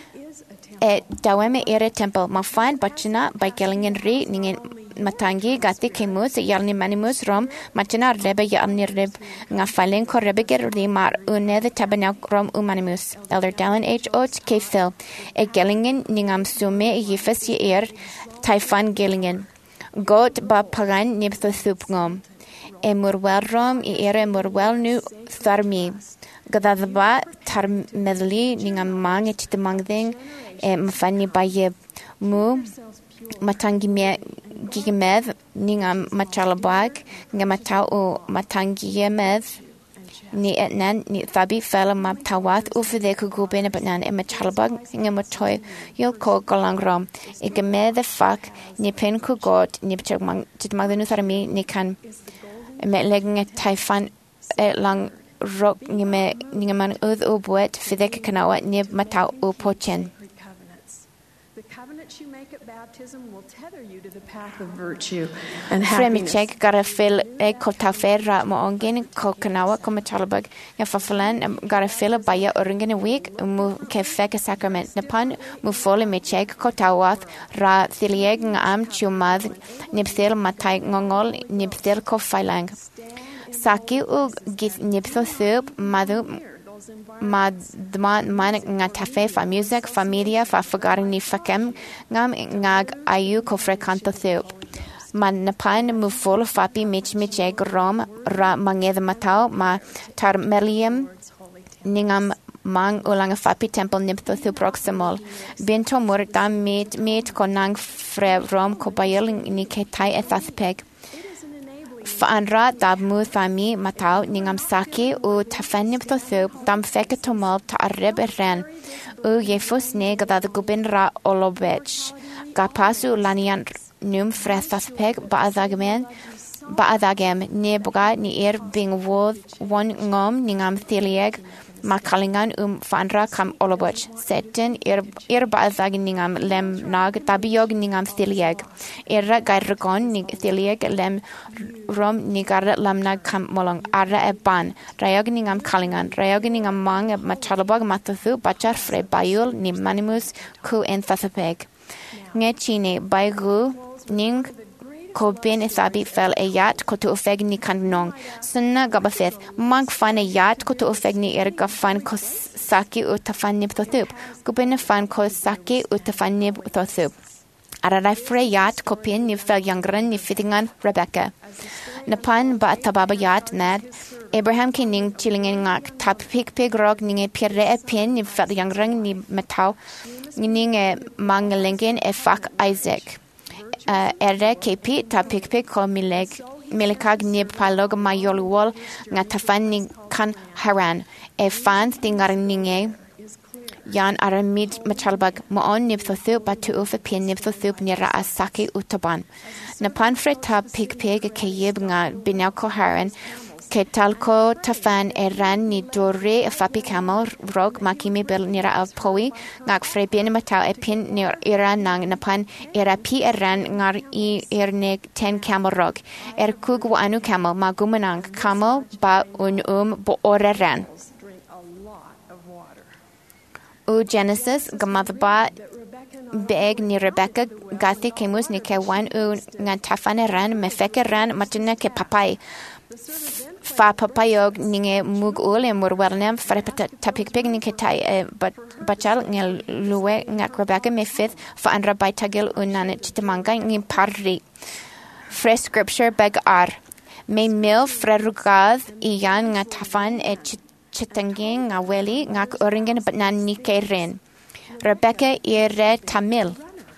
e daweme ere temple ma fine bachina by gelingen re ningen matangi gati kemus yalni manimus rom machina rebe yalni reb nga falen ko rebe ger ri mar une the tabernacle rom umanimus elder Dallin H. Oates ke phil e gelingen ningam sume yefes ye taifan gelingen God ba pagan nibtho thupngom. E murwel rom I ere murwel nu tharmi. Gadadba tar medli ningam mang e chitamangding e mafani ba yeb mu matangi me gigemed ningam machalabag nga matao o matangi yemed ni etnan ni thabi fela maptawat ufide kugubene batnan e machalbag nga matoy yo ko golangrom e gemed the fuck ni pen ku god ni chitmagdenu tharmi ni kan me legge taifan lang rock ni me man ud obwet fide kanawa ni matao o pochen you make at baptism will tether you to the path of virtue and happiness. Fremichek garafil e kotaferra mo ongen ko kanawa ko machalbag ya fafalan garafil baya oringen week mu kefek sacrament napan mu fole mechek kotawath ra thilieg am chumad nipsel matai ngongol nipsel ko failang saki u git nipso thup madu man nga tafe fa music familia fa forgaring ni fakem ngam ngag ayu ko frequento thup man napan mu full fapi mich rom ra manged matao ma tar melium ningam mang ulang fapi temple nipto thu proximal bento mur dam mit konang fre rom ko bayel ni ketai ethaspeg Faanra dab mu thami matau ningam saki u tafenib to thup dam feke tomol ta arreb ren u yefus ne gada gubin ra olobech gapasu lanian num frethapeg baadagem ne boga ni bing woth one ngom ningam thilieg makalingan fanra kam olobech setten baadag ningam lem nag tabiog ningam thilieg gairgon ning thilieg lem rom nigar lamnag kam molong arra eban rayog ningam kalingan rayog ningam mang machalabag matathu bachar fre bayul ni manimus ku en thasapeg nge chine baygu ning ko ben isabi fel yat ko to ofeg ni kanong sunna gabafeth mag fan yat ko to ofeg ni gafan ko saki utafan nib totup ko ben fan ko saki utafan nib totup Ararai freyat ko pin ni fel yangren ni fittingan Rebecca Napan ba tababa yat nad Abraham kining chilingen ngak tap pig rog ninge pirre pin ni fel yangren ni metau ninge mangelingen fak Isaac Ere kepi tap pig ko milegag ni palog mayolwol nga tafan ni kan Haran fan tingar ninge Yan aramid machalbag moon nibthothu batu ufa pin nibthothu nira asaki utaban. Napan freta pig kayib nga binaw ko haran ke talko tafan eran ni dore fapi camel rog makimi bil nira av poi ngak fre bin matao pin nir iran nang napan era pi eran ngar I erne 10 camel rog kug anu camel magumanang camel ba bo oreran. U Genesis gamadba beg ni Rebecca gati kemus ni ke wan nga tafane ran mefeke ran matuna ke papai fa papayog ninge mug ule murwelnem frepata tapik pig ni ke tai bachal ngel luwe nga Rebecca mefith fa andra baitagil unan chitamanga ni parri fresh scripture beg ar me mil frerugad iyan nga tafan chitanging nga weli ngak oringen batnan ni keren Rebecca ire Tamil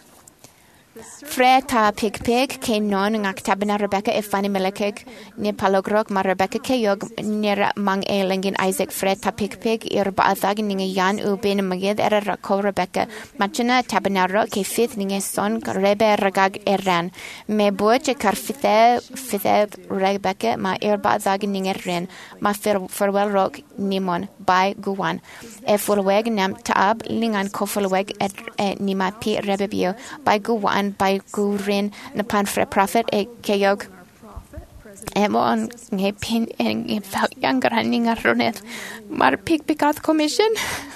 Freta pig ke non ngak tabana Rebecca ifani melekeg ni palogrok ma Rebecca ke yog nira mang elengin Isaac Freta pig ir baazag ninge yan ubin magid era ko Rebecca machina tabana ro ke fifth ninge son rebe ragag eran me boche karfite Rebecca ma ir baazag ninge ren ma farewell rock nimon by guwan fulweg nam taab lingan kofulweg nima pi rebebio by guwan by gurin na pan fre prophet keyog on nge pin en fel younger running aronet mar pig pikat commission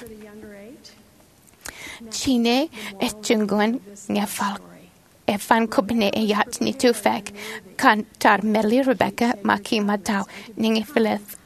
chine chungon nge fal fan kubne yat ni tufek kan tar meli Rebecca maki matau ninge fileth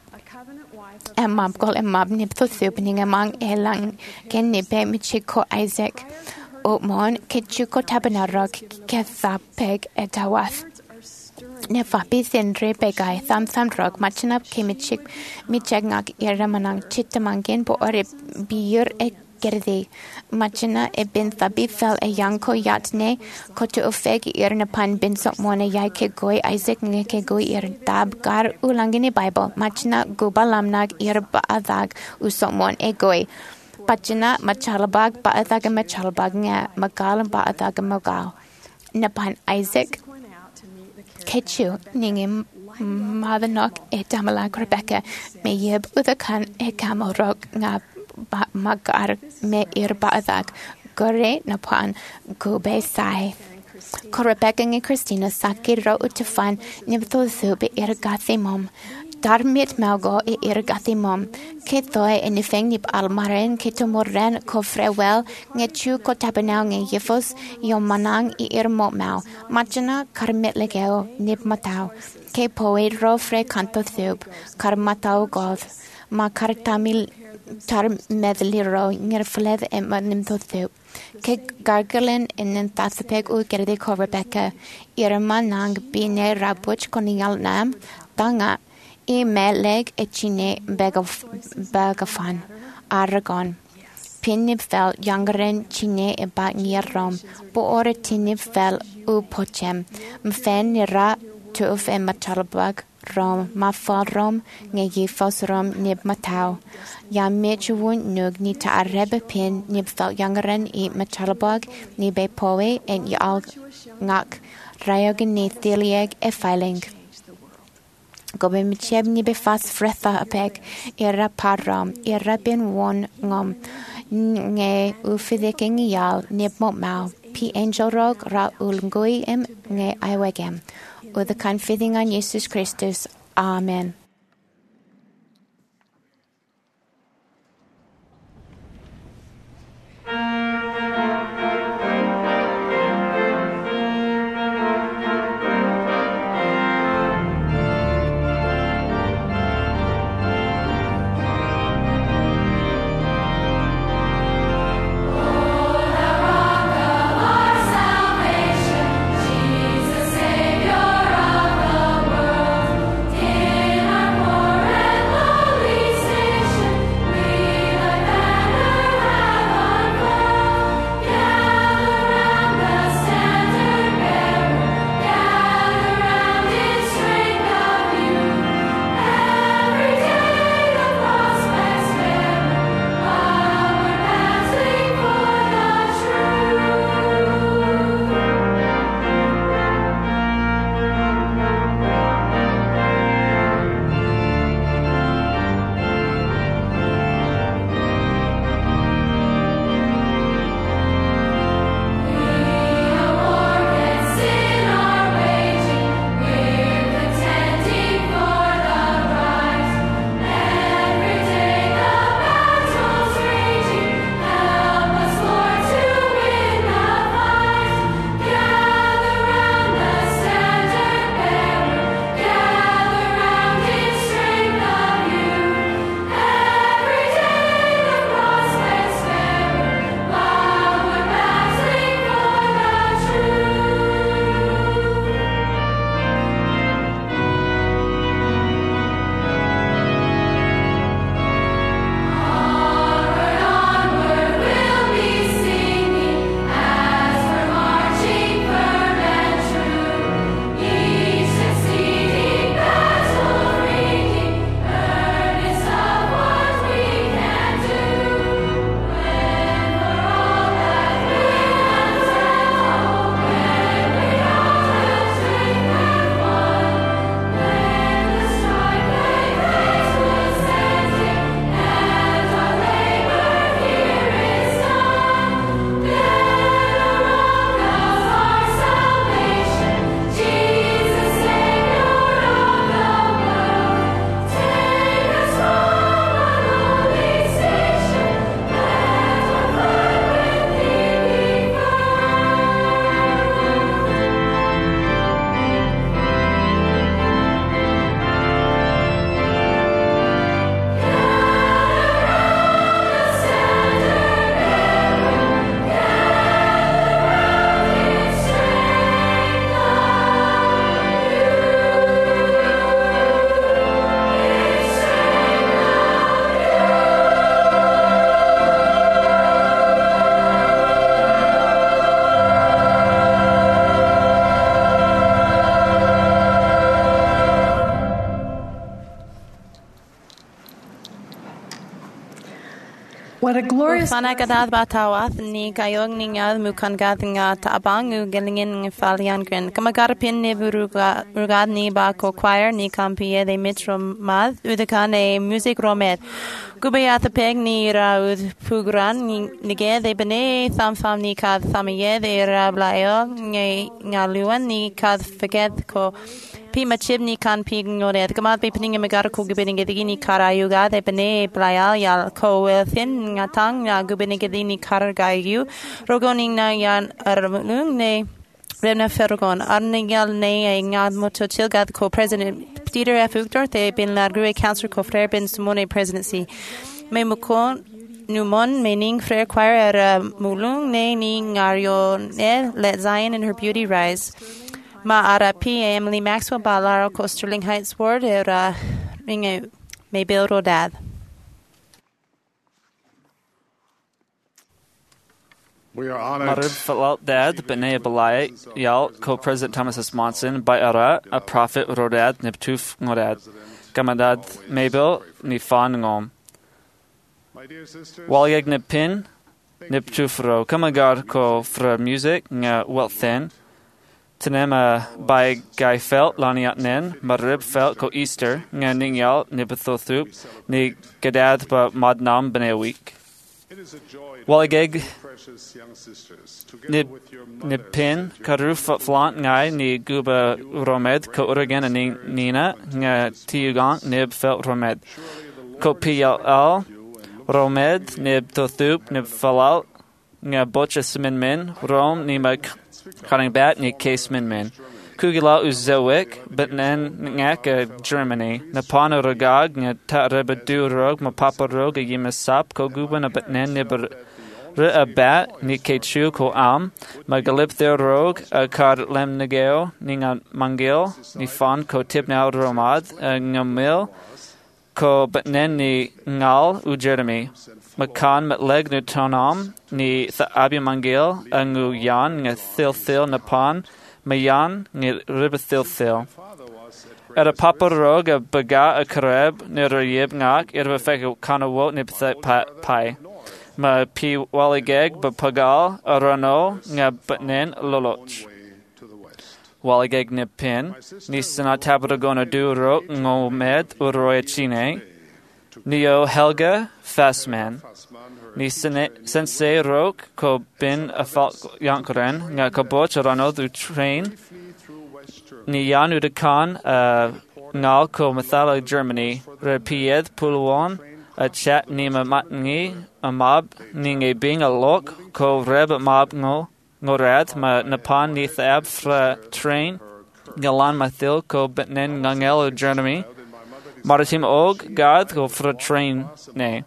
mab gol mab nip thothup ninge mang elang ken nipe michiko Isaac o mon ketchuko tabanarok kethapeg etawath ne fapi sendre pegai tham rok machinap kemichik michagnak iramanang chitamangin po ore biur gerdi machina bin thabi fel yanko yatne koto ofeg irnapan bin sokmone yake goy Isaac ngeke goy tab gar ulangini Bible machina gubalamnag irbadag usomon goy Pachina machalbag baadag machalbag nga magal baadag magal napan Isaac kechu ningi madanok damalag Rebecca me yeb udakan kamorog nga magar me baadag gore napan gobe sai ko Rebecca ngi Christina sakiro utafan nibthosu be gathimom Darmit malgo irgathimom ke thoe enifeng nip almaren ke tomorren ko frewel ngechu ko tabanao nge yefos yomanang irmo mau machana karmit legeo nip matao ke poedro fre canto thub karmatao god ma kartamil tar medliro ngirfled emanim thub ke gargalen in tathpeg u gerde ko Rebecca irmanang bine rabuch konial nam tanga meleg chine begafan Aragon Pinib fel youngeren chine ba nyerom bo ore tinib fel u pochem mfen nira tuf machalbag rom ma falrom nge fosrom nib matau ya mechuun nug ni ta arebe pin nib fel youngeren machalbag ni be poe en yal ngak rayogen ni thilieg filing Gobe micheb ni be fas fretha apeg era parram era bin won ngom nge ufidek yal nib mot mau pi angel rog ra ulngoi nge iwegem o the confiding on Jesus Christus amen What a glorious Fanagadath batawath ni kayog ni ngad mukangath nga taabang ugelingin ng falian grin. Kamagarapin ni burugad ni ba ko choir ni kampiye de mitro mad udakan e music romet. Gubayat peg ni raud pugran ni ge de bene tham ni kad thamiye de rablayo ngaluan ni kad forget ko Pi machib ni kan pi ngore kamat be pining megar ko gubini gedini karayuga de bene playal yal ko thin ngatang ya gubini gedini kargayu rogoning na yan armung ne remna fergon arningal ne ngad moto chilgad ko president Peter F. Uchter te bin largue council ko frere bin simone presidency me mukon Numon meaning frere choir mulung ne ni ngario ne let Zion and her beauty rise Ma RP Emily Maxwell Balara ko Sterling Heights Ward ringe may Bill Rodad. We are honored. Marib Falal Dad, B'nai Balai, Yal, Co-President Thomas S. Monson, by Ara, a prophet Rodad, Niptuf Ngorad, Gamadad Mabel, Nifan Ngom. Walyeg Nipin, Niptuf Ro, Kamagar ko fra music, nga Welthin, Tanema by Guy Felt, Laniat Nen, Marib Felt ko Easter, nga Ningyal, Nibithothup, Ni Gadad ba Madnam B'nai Week. Waligeg Nipin, Karuf Flant Ngai, Ni Guba Romed, Ko Uragan and Nina, Nga Tiugang, Nib Felt Romed. Ko PLL, Romed, Nib Tothup, Nib Falal, Nga Bocha Simin Rome, Nima Cutting Bat, Ni Case Min. Kugila Uzewik, but nen Ngaka Germany, Napana Ragag, Nga Tarabadu Rog, Mapapa Rog, a Yimasap, Ko Guban, a but nen Nibber a bat, Ni Kechu, Ko Am, Magalip their Rog, a Card Lem Negeo, Ninga Mangil, Ni Fan, Ko Tibnau Romad, a Ngamil, Ko but nen Ni Ngal, Ujeremy. Makan Matleg Nutonam, Ni the Abi Mangil, a Ngu Yan, Nga Thil Napan, Mayan, Ni Ribathil. At a papa rog, a baga, a kareb, near a yib ngak, it of a kana wot nip pai. Ma pi waligeg, but pagal, a rano, nga batnen, loloch. Waligeg nipin, ni sanatabagona du rok, ngo med, uroya chine. Neo Helga, Fastman. Ni sensei rok, ko bin a falk yankren, nga kaboch a rano du train. Ni Yanu de Khan, Ngal ko Mathala Germany, Repied Puluan, a chat nima matngi, a mob, ninge bing a lok, ko reb mob ngorad, ma napan ni thab fra train, galan mathil ko betnen ngangel Germany, maritim og gad ko fra train ne.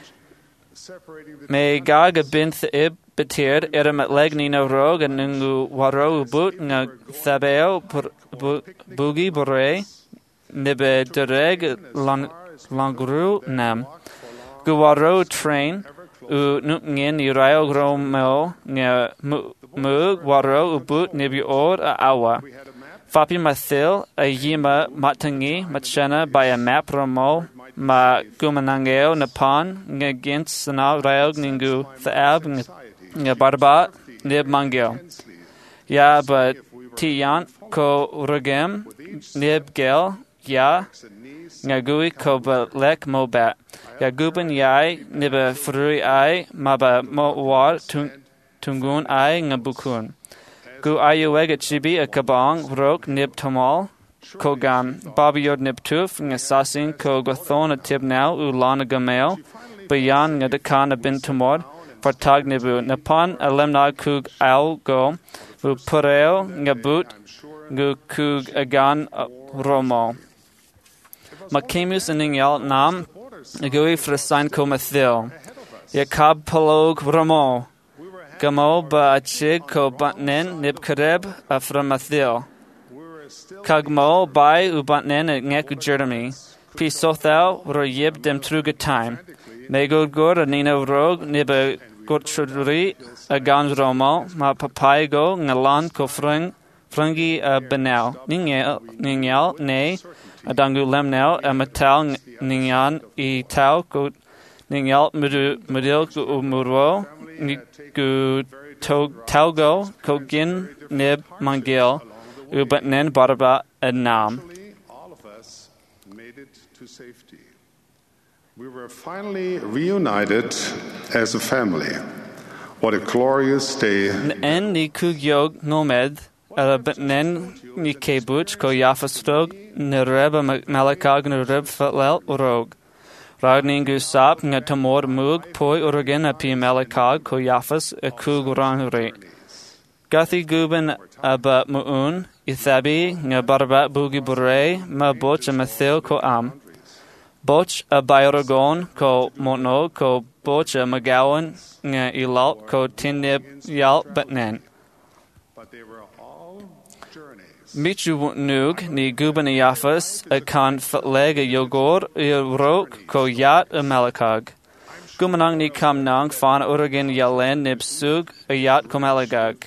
Me gag a bin thib, beteerd met legnina rog en nungu waro ubut nga thabeo bugi bore nibe dereg langru nam guwaro train u nungin urayo gromeo nga mug waro ubut nibi or a awa fapi mathil a yima matangi machana by a map romo ma gumanangeo napan nga gint sana rayog ningu thab nga barba nib mangel. Ya but tiyan ko rugem nib gel ya nga gui ko ba lek mobat. Ya guban yai niba frui ai maba mo war tungun ai nga bukun. Gu ayuweg at chibi a kabang rok nib tomal ko gam babiyod nib tuf nga sasin ko gothon a tib now ulana gamel bayan nga dekan a bin tumod Partag nibu napan alemna kug al go vu pureo ngabut gu kug agan romo. Makemus iningyal nam gui frasain komathil. Yakab palog romo. Gamo ba achig ko batnen nibkareb aframathil. Kagmo by ubatnen ngek Jeremy. Pisothal royib dem truga time. Megod gor anina rog niba gorchuri a gans romo ma papaigo ngalan ko frangi a benau ningyal ne adangu lemnau a metal ningyan I tau ko Ningyal mudil gu umurwo, ni gu taugo, ko gin nib mangil, ubatnen barba nam. All of us made it to safety. We were finally reunited as a family. What a glorious day. En ni kugyog nomed, batnen ni kebuch ko yafastog, ne reb malakag ne reb fatlel urog. Ragning gusap nga tamor mug poi urogen api malakag ko yafas a kug ranuri. Gathi guben aba muun, ithabi nga barbat bugi bure, ma boch a mathil ko am. Boch a bayrogon ko mono ko boch a magawan nga ilalt ko tinib yalt batnen. But they were all journeys. Michu nug ni guben a yafas a kan fatleg a yogor a rok ko yat a malakag. Gumanang ni kam nang fan uragin yalen nib sug a yat ko malakag.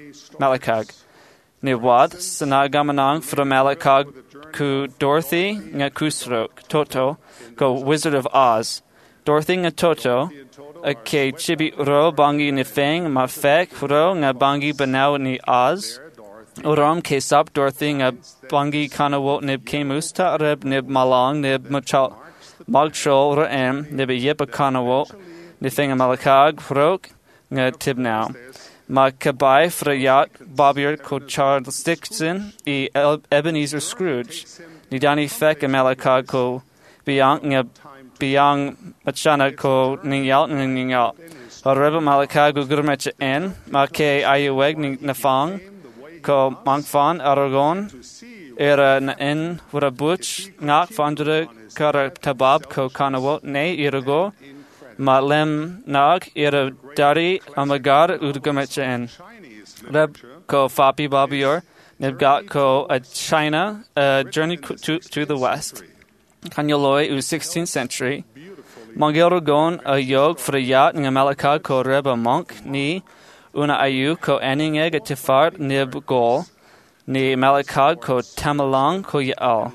Ni wad sanagamanang fra malakag ku Dorothy nga kusrok Toto ko Wizard of Oz. Dorothy nga Toto a ke chibi ro bangi ni feng ma fek ro nga bangi banaw ni Oz. Uram ke sap Dorothy nga bangi kanawot nib kemusta reb nib malang nib machal magchol ra'em nib yip a kanawot ni feng a malakag rok nga tibnaw. Ma kabai frayat Bobbier ko Charles Dixon I Ebenezer Scrooge. Ni dani fek a malakag ko biang machana ko ningyalt. Horreba malakag ugurmecha en. Ma ke ayuweg ni nafang ko mangfan aragon. Era na en wurabuch ngak fandre kara tabab ko kanawot ne irago. Ma lem nag era dari amagar udgamechen. Reb ko fapi babior nibgat ko a China journey to the west. Kanyaloi u 16th century. Mangilrogon a yog frayat ng malakag ko reb a monk ni una ayu ko eningeg a tifart nib gol ni malakag ko tamalang ko yaal.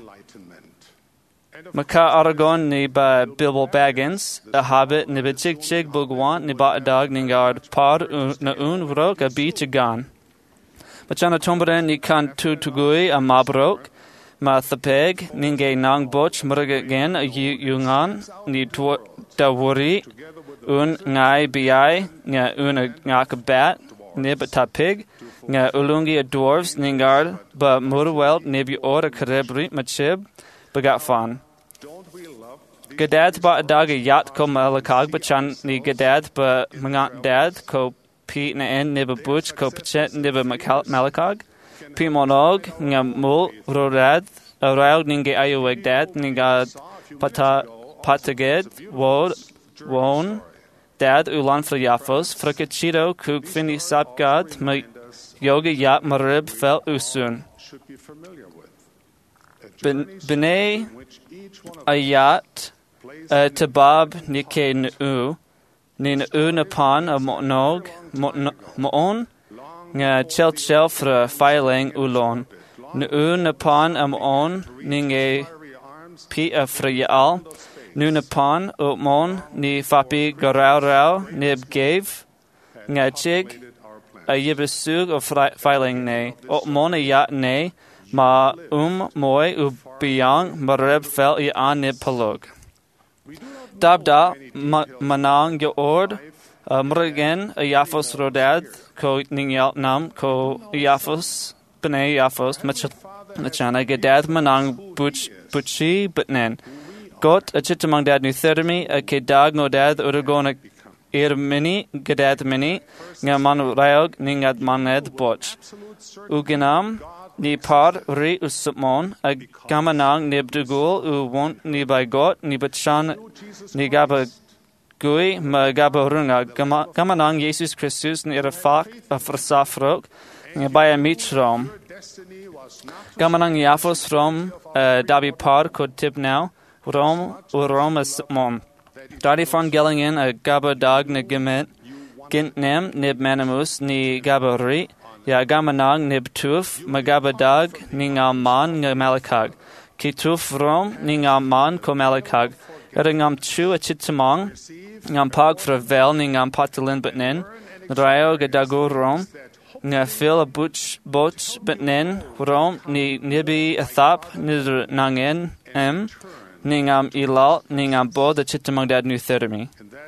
Maka Aragon ni ba Bilbo Baggins, a hobbit ni ba chig bugwan ni ba adag ningard par na vrok a beach agan. Machana tombaren ni kan tugui a mabrok, ma thapeg ninge nang boch muragagen a yungan ni dawuri ngai biai nga a ngak bat ni ba tapig nga ulungi a dwarves ningard ba murwelt ni bi ora karebri machib bagat fan. Gadad ba adag a yat ko malakag bachan ni gadad ba mangat dad ko pi na en niba buch ko pachet niba malakag. Pi monog nga mul rorad a raug ninge ayuweg dad ninga pataged won dad ulan fra yafos frakachido kuk fini sapgad ma yoga yat marib fel usun. B'nai ayat tabab nike n'u ni n'u napan a mo'on nga chel fra filing ulon n'u napan a mo'on ninge pi a fra yaal n'u napan mon ni fapi garau nib gave nga chig a yibisug o filing ne mon a yat ne ma moy u biang mareb fel I an nib palog. Dabda manang yo ord mrigen a yafos rodad ko ningyal nam ko yafos b'nei yafos machana gedad manang buchi butnen got a chitamang dad nu thermi a kedag no dad uragona mini gedad mini nga man raog ningad maned boch uginam ni par ri usmon a gamanang nib dugul u wont ni by got ni bachan ni gaba gui ma gaba runga gamanang Jesus Christus ni rafak a frasafrok ni by a mitrom gamanang yafos rom dabi par kod tip now rom as mom dadi von gellingen a gaba dag na gemet gint nem nib manamus ni gaba ri ya gamanang nib tuf magabadag ni nga man nga malakag ki tuf rom ni nga man ko malakag ngam chu a chitamong, ngam pag fra vel ni ngam patalin batnin, rayo gadago rom, nga fil a boch batnin, rom ni nibi a thap, nidr nangen ni ngam ilal, ni ngam bod a chitamong dad nu thermi.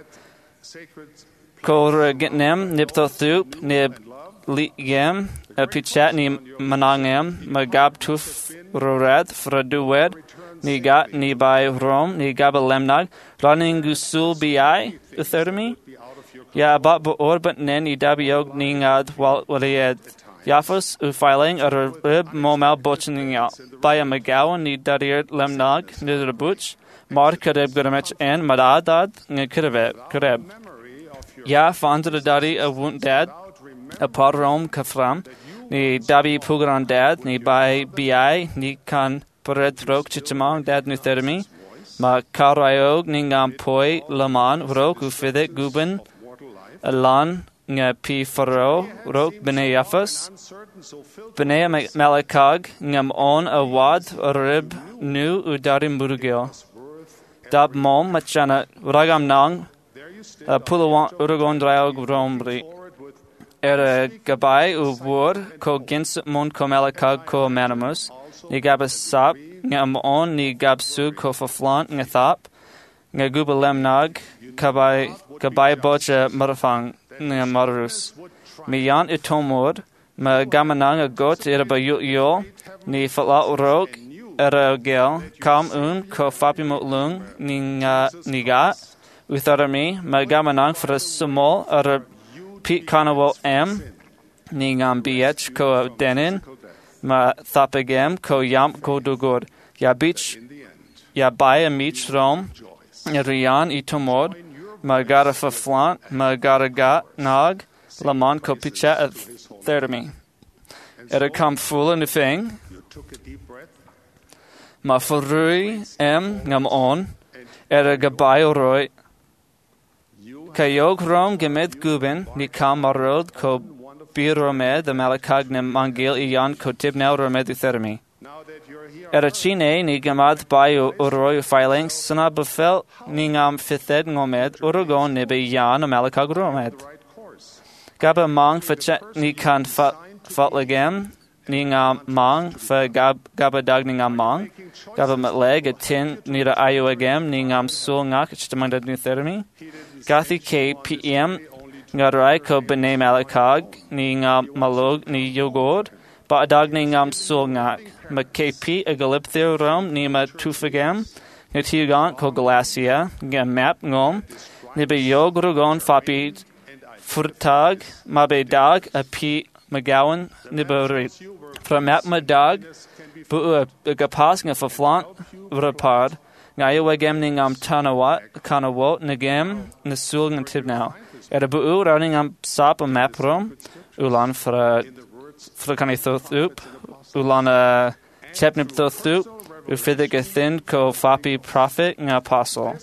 Ko gitnem, nipto thup, nib ligem, a pichat ni manangem, magab tuf rorad, fraduwed, ni gat ni by rom, ni gaba lemnag, running gusul bi, uthermi. Ya bat or but nen I dabiog ni ngad walied. Yafus ufiling a rib momal butching out. By a magawan ni darir lemnag, nidr butch, mar kareb guramech en madadad, ni kareb. Ya fandra dari a wunt dad, a par rom kafram, ni dabi pugran dad, ni by bi, ni kan Pored rok chitamong dad nu thermi, ma karayog ningam poi laman rok ufidek guben alan nga pi faro rok bene yafas, bene malakag ngam on a wad rib nu udarim burgil. Dab mom machana ragam nang pulawan uragon drayog romri. Era gabai ubur ko gins mon ko malakag ko manamus, ni gab sap ngam on ni gab sug ko faflant nga thap nga guba lemnag kabai bocha marafang nga marus mi yan itomod ma gamanang a got era ba yo ni fatla urok era gel kam ko fapimo lung ni ga utharami ma gamanang for small era pit kanawo ni ngam bh ko denin ma thapagem ko yam ko dugod ya beach ya bay a mich rom rian itomod ma gara faflant ma gara gat nag lamon ko picha at thermi era kam full in the thing ma furui ngam on era gabayo roy kayog rom gemed guben ni kam marod ko Bir romed the malakagnem mangil iyan kotib now romed uthermi. Era chine ni gamad bayo uroi filing sana befel ningam fithed ngomed urugon nibe yan a malakag romed. Gaba mang fachet ni kan fatlegem ningam mang fa gaba dag ningam mang. Gaba matleg a tin nira ayo agem ningam sul ngak chtamandad uthermi. Gathi k pm Ngarai ko bene malakag ni ngam malog ni yogod ba adag ni ngam sulngak ma kp a galipthir rom ni ma tufagam nitigan ko galacia ngam map ngom ni be yogrugon fapi furtag ma be dag a pi magawan ni be from map ma dag bu a gapas nga faflant vrapad ngayawagam ni ngam tanawat kanawot nagam nasul ngantib now Era buu running am sap a map rom ulan fra kani thothup ulan a chepnip thothup ufidek a thin ko fapi prophet ng apostle.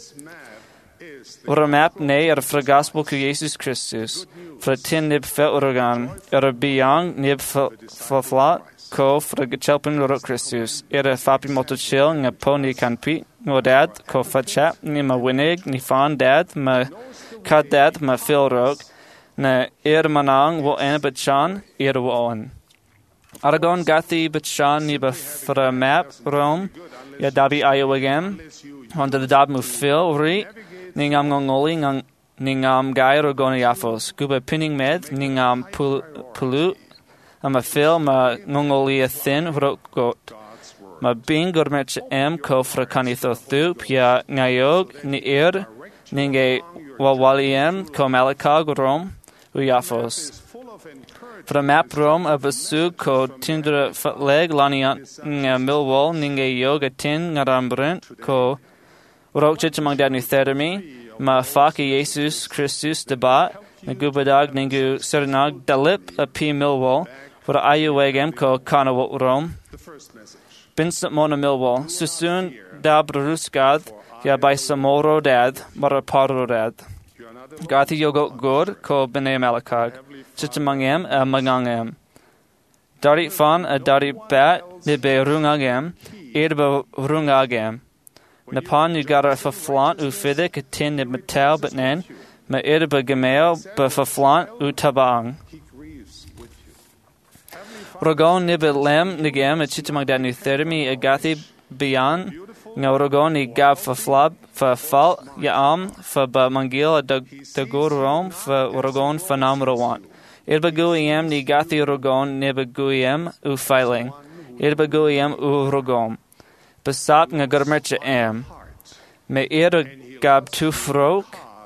Ura map ne era fra gospel ku Jesus Christus fra tin nib fe uragan era biyang nib flat ko fra gchelpin uro Christus era fapi motochil ng po ni kanpi ngodad ko fachap ni ma winig ni fan dad ma Kadat ma filrog na manang wo en bachan wo on. Aragon gathi bachan ni ba fra map rom ya dabi ayawagem on the dab mu fil ri ningam ngongoli ningam gairo gona yafos guba pinning med ningam pulu ama fil ma ngongoli a thin rokgot ma bing gormech ko fra kanitho thup ya ngayog ni ninge Wawaliem ko malakag rom uyafos. Fra map rom of a su ko tindra fatleg lanian milwol ninge yoga tin ngarambrent ko rokchit among dad thermi ma faki Jesus Christus debat nagubadag ningu sernag dalip a p milwol for ayuwegem ko kanawot rom. Binstant mona milwol susun dabruskad ya by samoro dad maraparo dad gati yogo god ko bene malakag chitamangem a magangem dari fan a dari bat de be rungagem irba rungagem Napon nu gara verflant u fiddik a tin nib metal betnen, ma irba gemeo be verflant u tabang. Rogon nib lem nigem a chitamang da nu thermi a gathi bian, nga rogon ni gab verflab, verfal, yaam, ba mangil a dagur rom, rogon fanam rowan. Irba guiem ni gathi rogon nib guiem u filing. Irba guiem u rogon. Besap nga gurmertje me gab tu frok,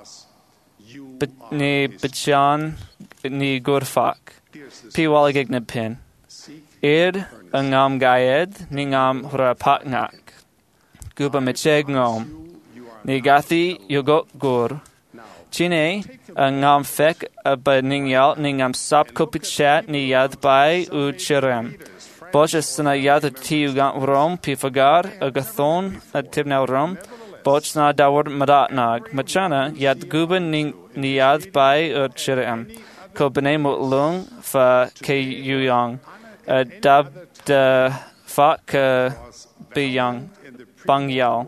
ni bichan ni gurfak. Pi waligig na pin. Ngam gayed, ni ngam rapaknak. Guba mecheg ngom. Ni gathi yogot gur. Chine, ngam fek ba ningyal, ni ngam sap kopichat ni yad bai u chirem. Boch na yad ti ugant rom, pi fagar, a gathon, a tibnau rom. Boch na dawar madatnag. Machana, yad guba ni yad bai u chirem. Ko bene mut lung, fa ke yuyang. Dab de fak biyang bangyal.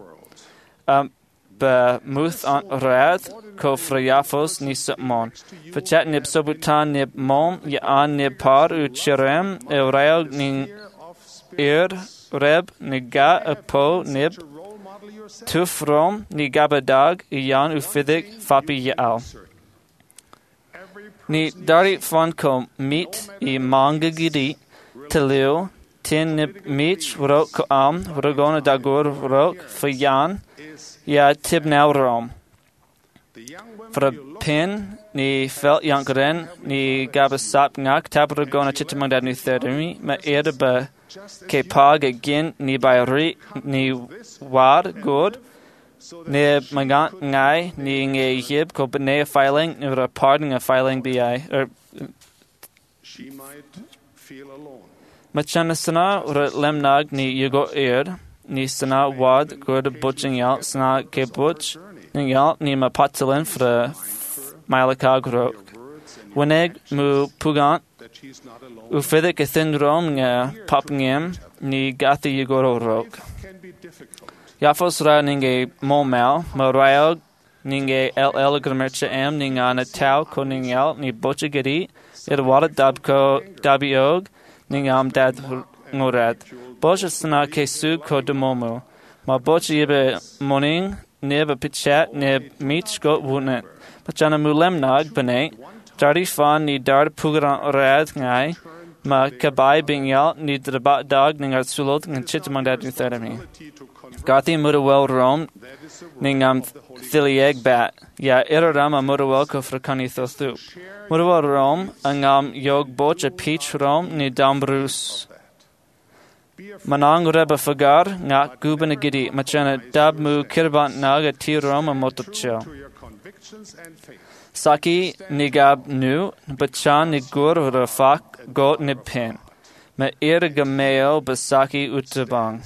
Be muth an rad ko frayafos ni sapmon. Fachat nib sobutan nib mom ya an nib par u chirem eurail ning reb niga a po nib tufrom ni gabadag yan u fidik fapi yaal. Ni dari fonko meet I manga gidi Taliu, tin nib mich, rok ko rogona dagur rok, for yan, ya tibnau rom. For a pin, ni felt yankeren, ni gabasap ngak, tab rogona chitamang da nu thedemi, ma ba ke pag again, ni by ri, ni wad good, ni magant ngai, ni nge yib, ko bene a filing, ni a pardon a filing bi, She might feel alone. Machana sana ura lemnag ni yugo ni sana wad gurda butching yal sana ke butch ni yal ni ma patilin fra mailakag rok. Wineg mu pugant ufidik a thin rom nga papngem ni gathi yugoro rok. Yafos ra ninge momel ma rayog ninge el gramercha ninga na tau ko ningyal ni butcha giri wada dabko dabiog ningam dad ngorad. Boja sana kesu ko demomu. Ma boja yibe moning, nib a pichat, nib meet got wunet. Pachana mulem nag bene, dari fan ni dar pugaran rad ngai, ma kabai bingyal ni drabat dag ningar sulot ng chitamang dad utherami. Gathi mudawel rom, ningam thilieg bat. Ya iraram a mudawel ko frakani thostu. Mudawel rom, angam yog boch a peach rom ni dambrus. Manang reba fagar, ngak guban a gidi, machana dab mu kirbant nag a ti rom a motopcho. Saki nigab nu, bachan nigur rafak got nipin. Ma irgameo basaki utabang.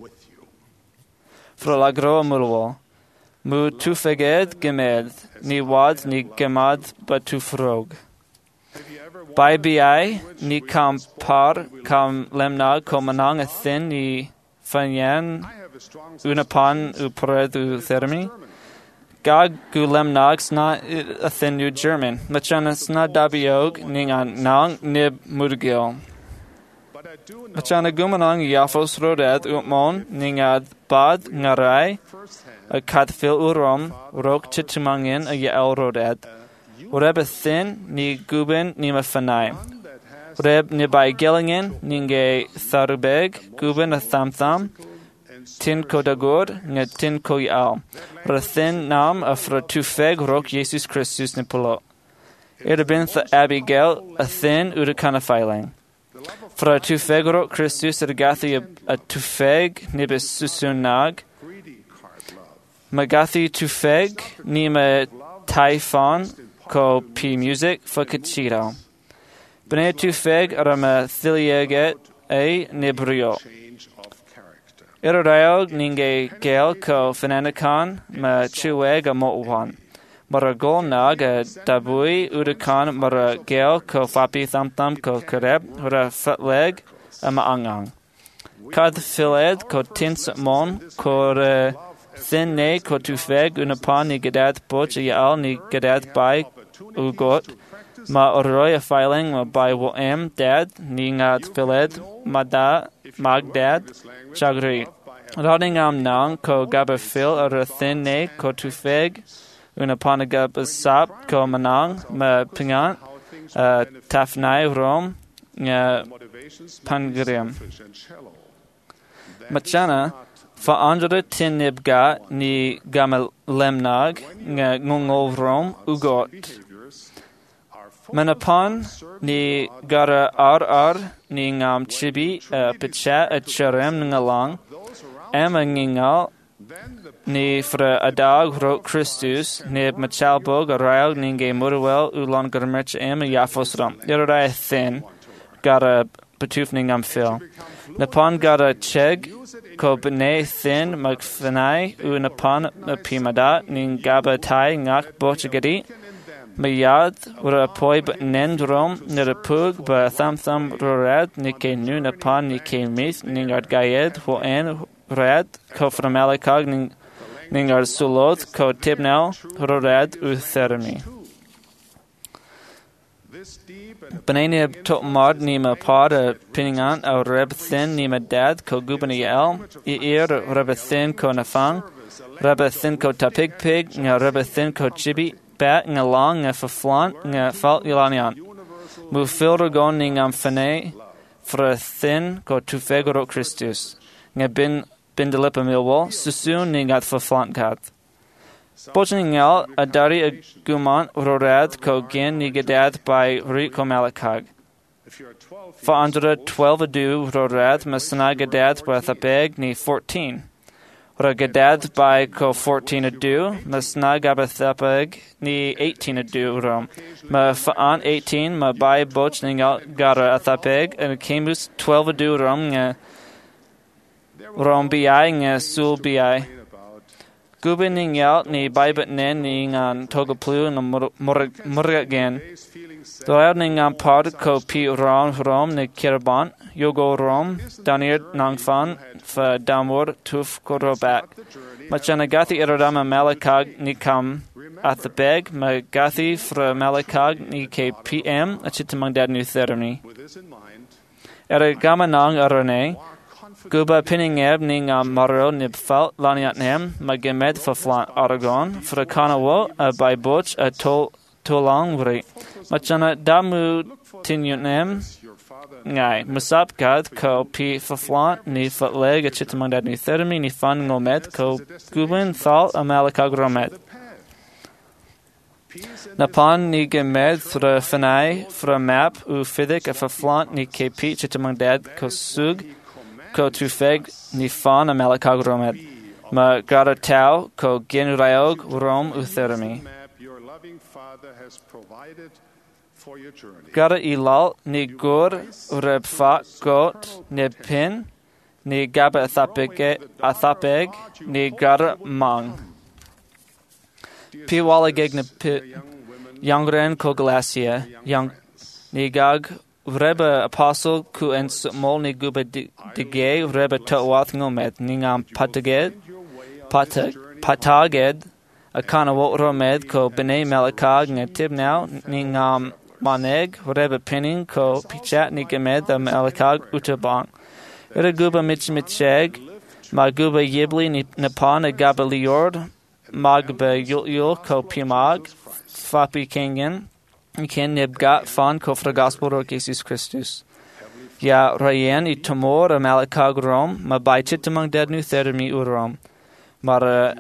Frolagro mudawel. Mu tufeged gemed, ni wad ni gemad but tufrog. By bi, ni kam par, kam lemnag, ko manang a thin ni fanyan, unapan upred u thermi. Gag gu lemnag sna a thin u German, machana sna dabiog, ningan nang nib mudgil. Machana gumanang yafos rodet utmon, ningad bad ngarai, a kadfil urom, rok chichimangin a yael rodet. Reb a thin, ni guben, ni mafanai. Reb ni by gillingen, ninge tharubeg, guben a tham, tin ko dagur, nga tin ko yael. Rathin nam a fra tufeg rok Jesus Christus nipolo. Irabin the Abigail, a thin udakana filing. Fra tufeg rok Christus ergathi a tufeg, nibis susunag. Magathi tufeg, nima taifon, ko p music for kachiro. Bene tufeg arama thilieget a nibrio. Iraraog ninge gel ko finanakan ma chueg a motwan. Maragol nag a dabui udakan mara gel ko fapi thamtham ko kareb ura fatleg a maangang. Kad filed ko tins mon ko thin ne ko tufeg unapon ni gadat boch yaal ni gadat by ugot ma oroi a filing ma by wom dad ni ngat filed mada magdad chagri Rodingham nang ko gaba fil or thin ne ko tufeg unapon gab sap ko manang ma pingan tafnai rom pangriam Machana fa andre tinibga ni gamalemnag ngongol rom ugot Manapon ni gara ar ni ngam chibi picha charem ngalang Emangingal ni fra adag ro Christus ni machalbog arail ninge murwell ulon garmerch yafosram yara thin gara betufning am fil Napon gara cheg ko bene thin magfanai unapon pimada ning gaba tai ngak bochagadi Mayad ura poi but nendrom nera pug ba tham rorad nike nun upon nike mith ningard gayed ho en rad ko from alikog ningard sulot ko tibnel rorad uthermi. Benanib tot mod nima pod a pinningan au reb thin nima dad ko gubani el reb thin ko nafang reb thin ko tapig pig nga reb thin ko chibi bat nga long nga faflant nga falt yelanian. Mu fildergon ning am fane fra thin ko tufegoro Christus. Nga bin delipa milwol susun ning at faflant kat. Bochningel adari agumant rorad ko gin nigadad by riko malakag. Fa andra 12 adu rorad masanagadad by thapeg ni 14. Ragadad by ko 14 adu, masna gabathapeg ni 18 adu rom. Ma fa'an 18, ma by boch ningal gara athapeg, and kemus 12 adu rom nga rom bi nga sul bi. Gubin ningal ni baibat nen ni ngan togaplu na murgagen. Doyad ningan pod ko pi rom ni kirabant. Yogo rom, danir nangfan, fa damur tuf korobak. Machanagathi irodama malakag nikam at the beg, magathi fra malakag ni ke PM, achitamang dad nu thermi. Eragamanang arane, guba pinningeb ning maro nibfalt laniatnem, magimed fa flant aragon, fra kanawo, by boch a tolang vri. Machana damu tinyunem, Ngai, musap gad ko pi faflant ni fatleg a chitamang dad ni thermi ni fan ngomet ko gubin thal a malakag romet. Napan ni gemed fra fanai fra map u fidik a faflant ni ke pi chitamang dad ko sug ko tufeg ni fan a malakag romet. Ma gara tau ko gen rayog rom u thermi. Gara ilal ni gur reb fa got ni pin ni gaba athapeg ni gara mang. Pi walageg ni yangren ko glacia ni gag reba apostle ku en mol ni guba dige reba tawath ngomet ni ngam pataged a kana wo romed ko bene malakag nga tibnau ni ngam maneg reba pinning ko pichat ni gemed the malakag utabang. Ira guba mitcheg ma guba yibli ni napan a gaba liord magba yul ko pimag fapi kengen ken nibgat fan ko fra gospel ro Jesus Christus. Ya rayen I tomor a malakag rom ma by chitamang dead nu thermi urom. Mara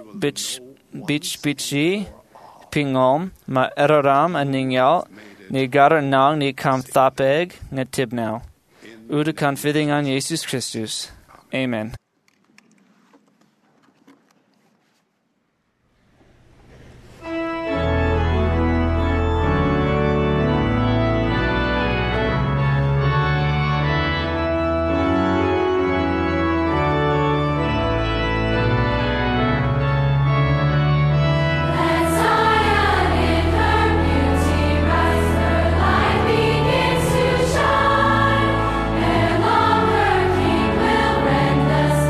bichi pingom ma eraram a ningyal ni gara nang ni kam thapeg nga tibnau. Uda kan fitting on Jesus Christus. Amen. The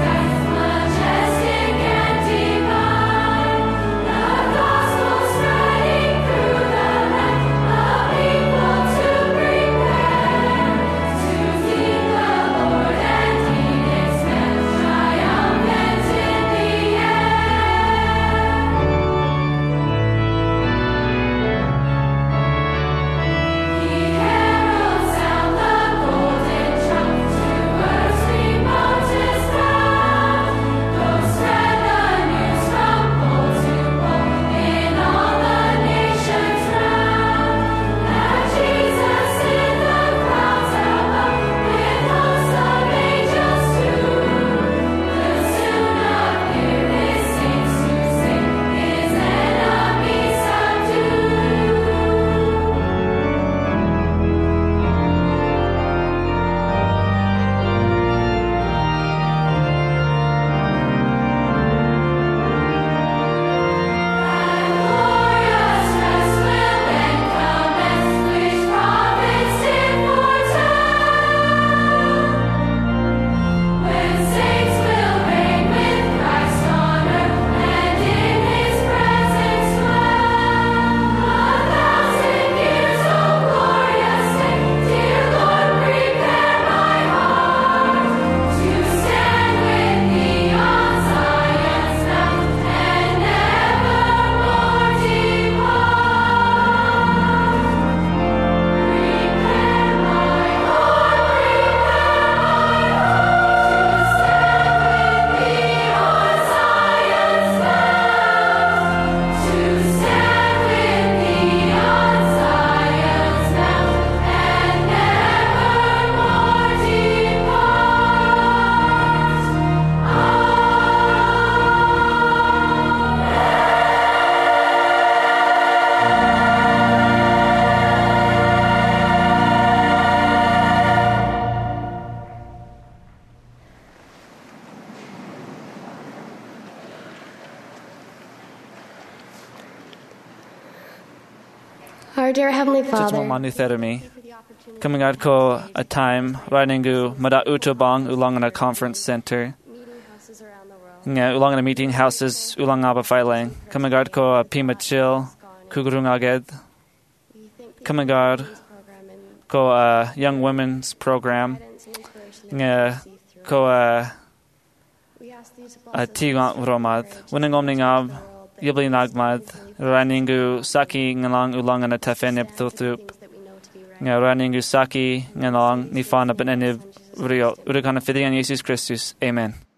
Our dear Heavenly Father, Manu Therami. Kamagad ko a time Raningu Mada Utobang Ulang na conference center. Nga ulang na meeting houses ulang aba filing. Kamagad ko a Pima Chill Kugurung Aged. Kamagad ko a young women's program. Nga ko a Tigang Romad. Winning omningab Yibli Nagmad. Raningu Saki Ngalang ulang na Tafenib Thutup. Nga Raningu Saki Ngalang Nifana Benenib Rio. Urikana Fidian Jesus Christus. Amen.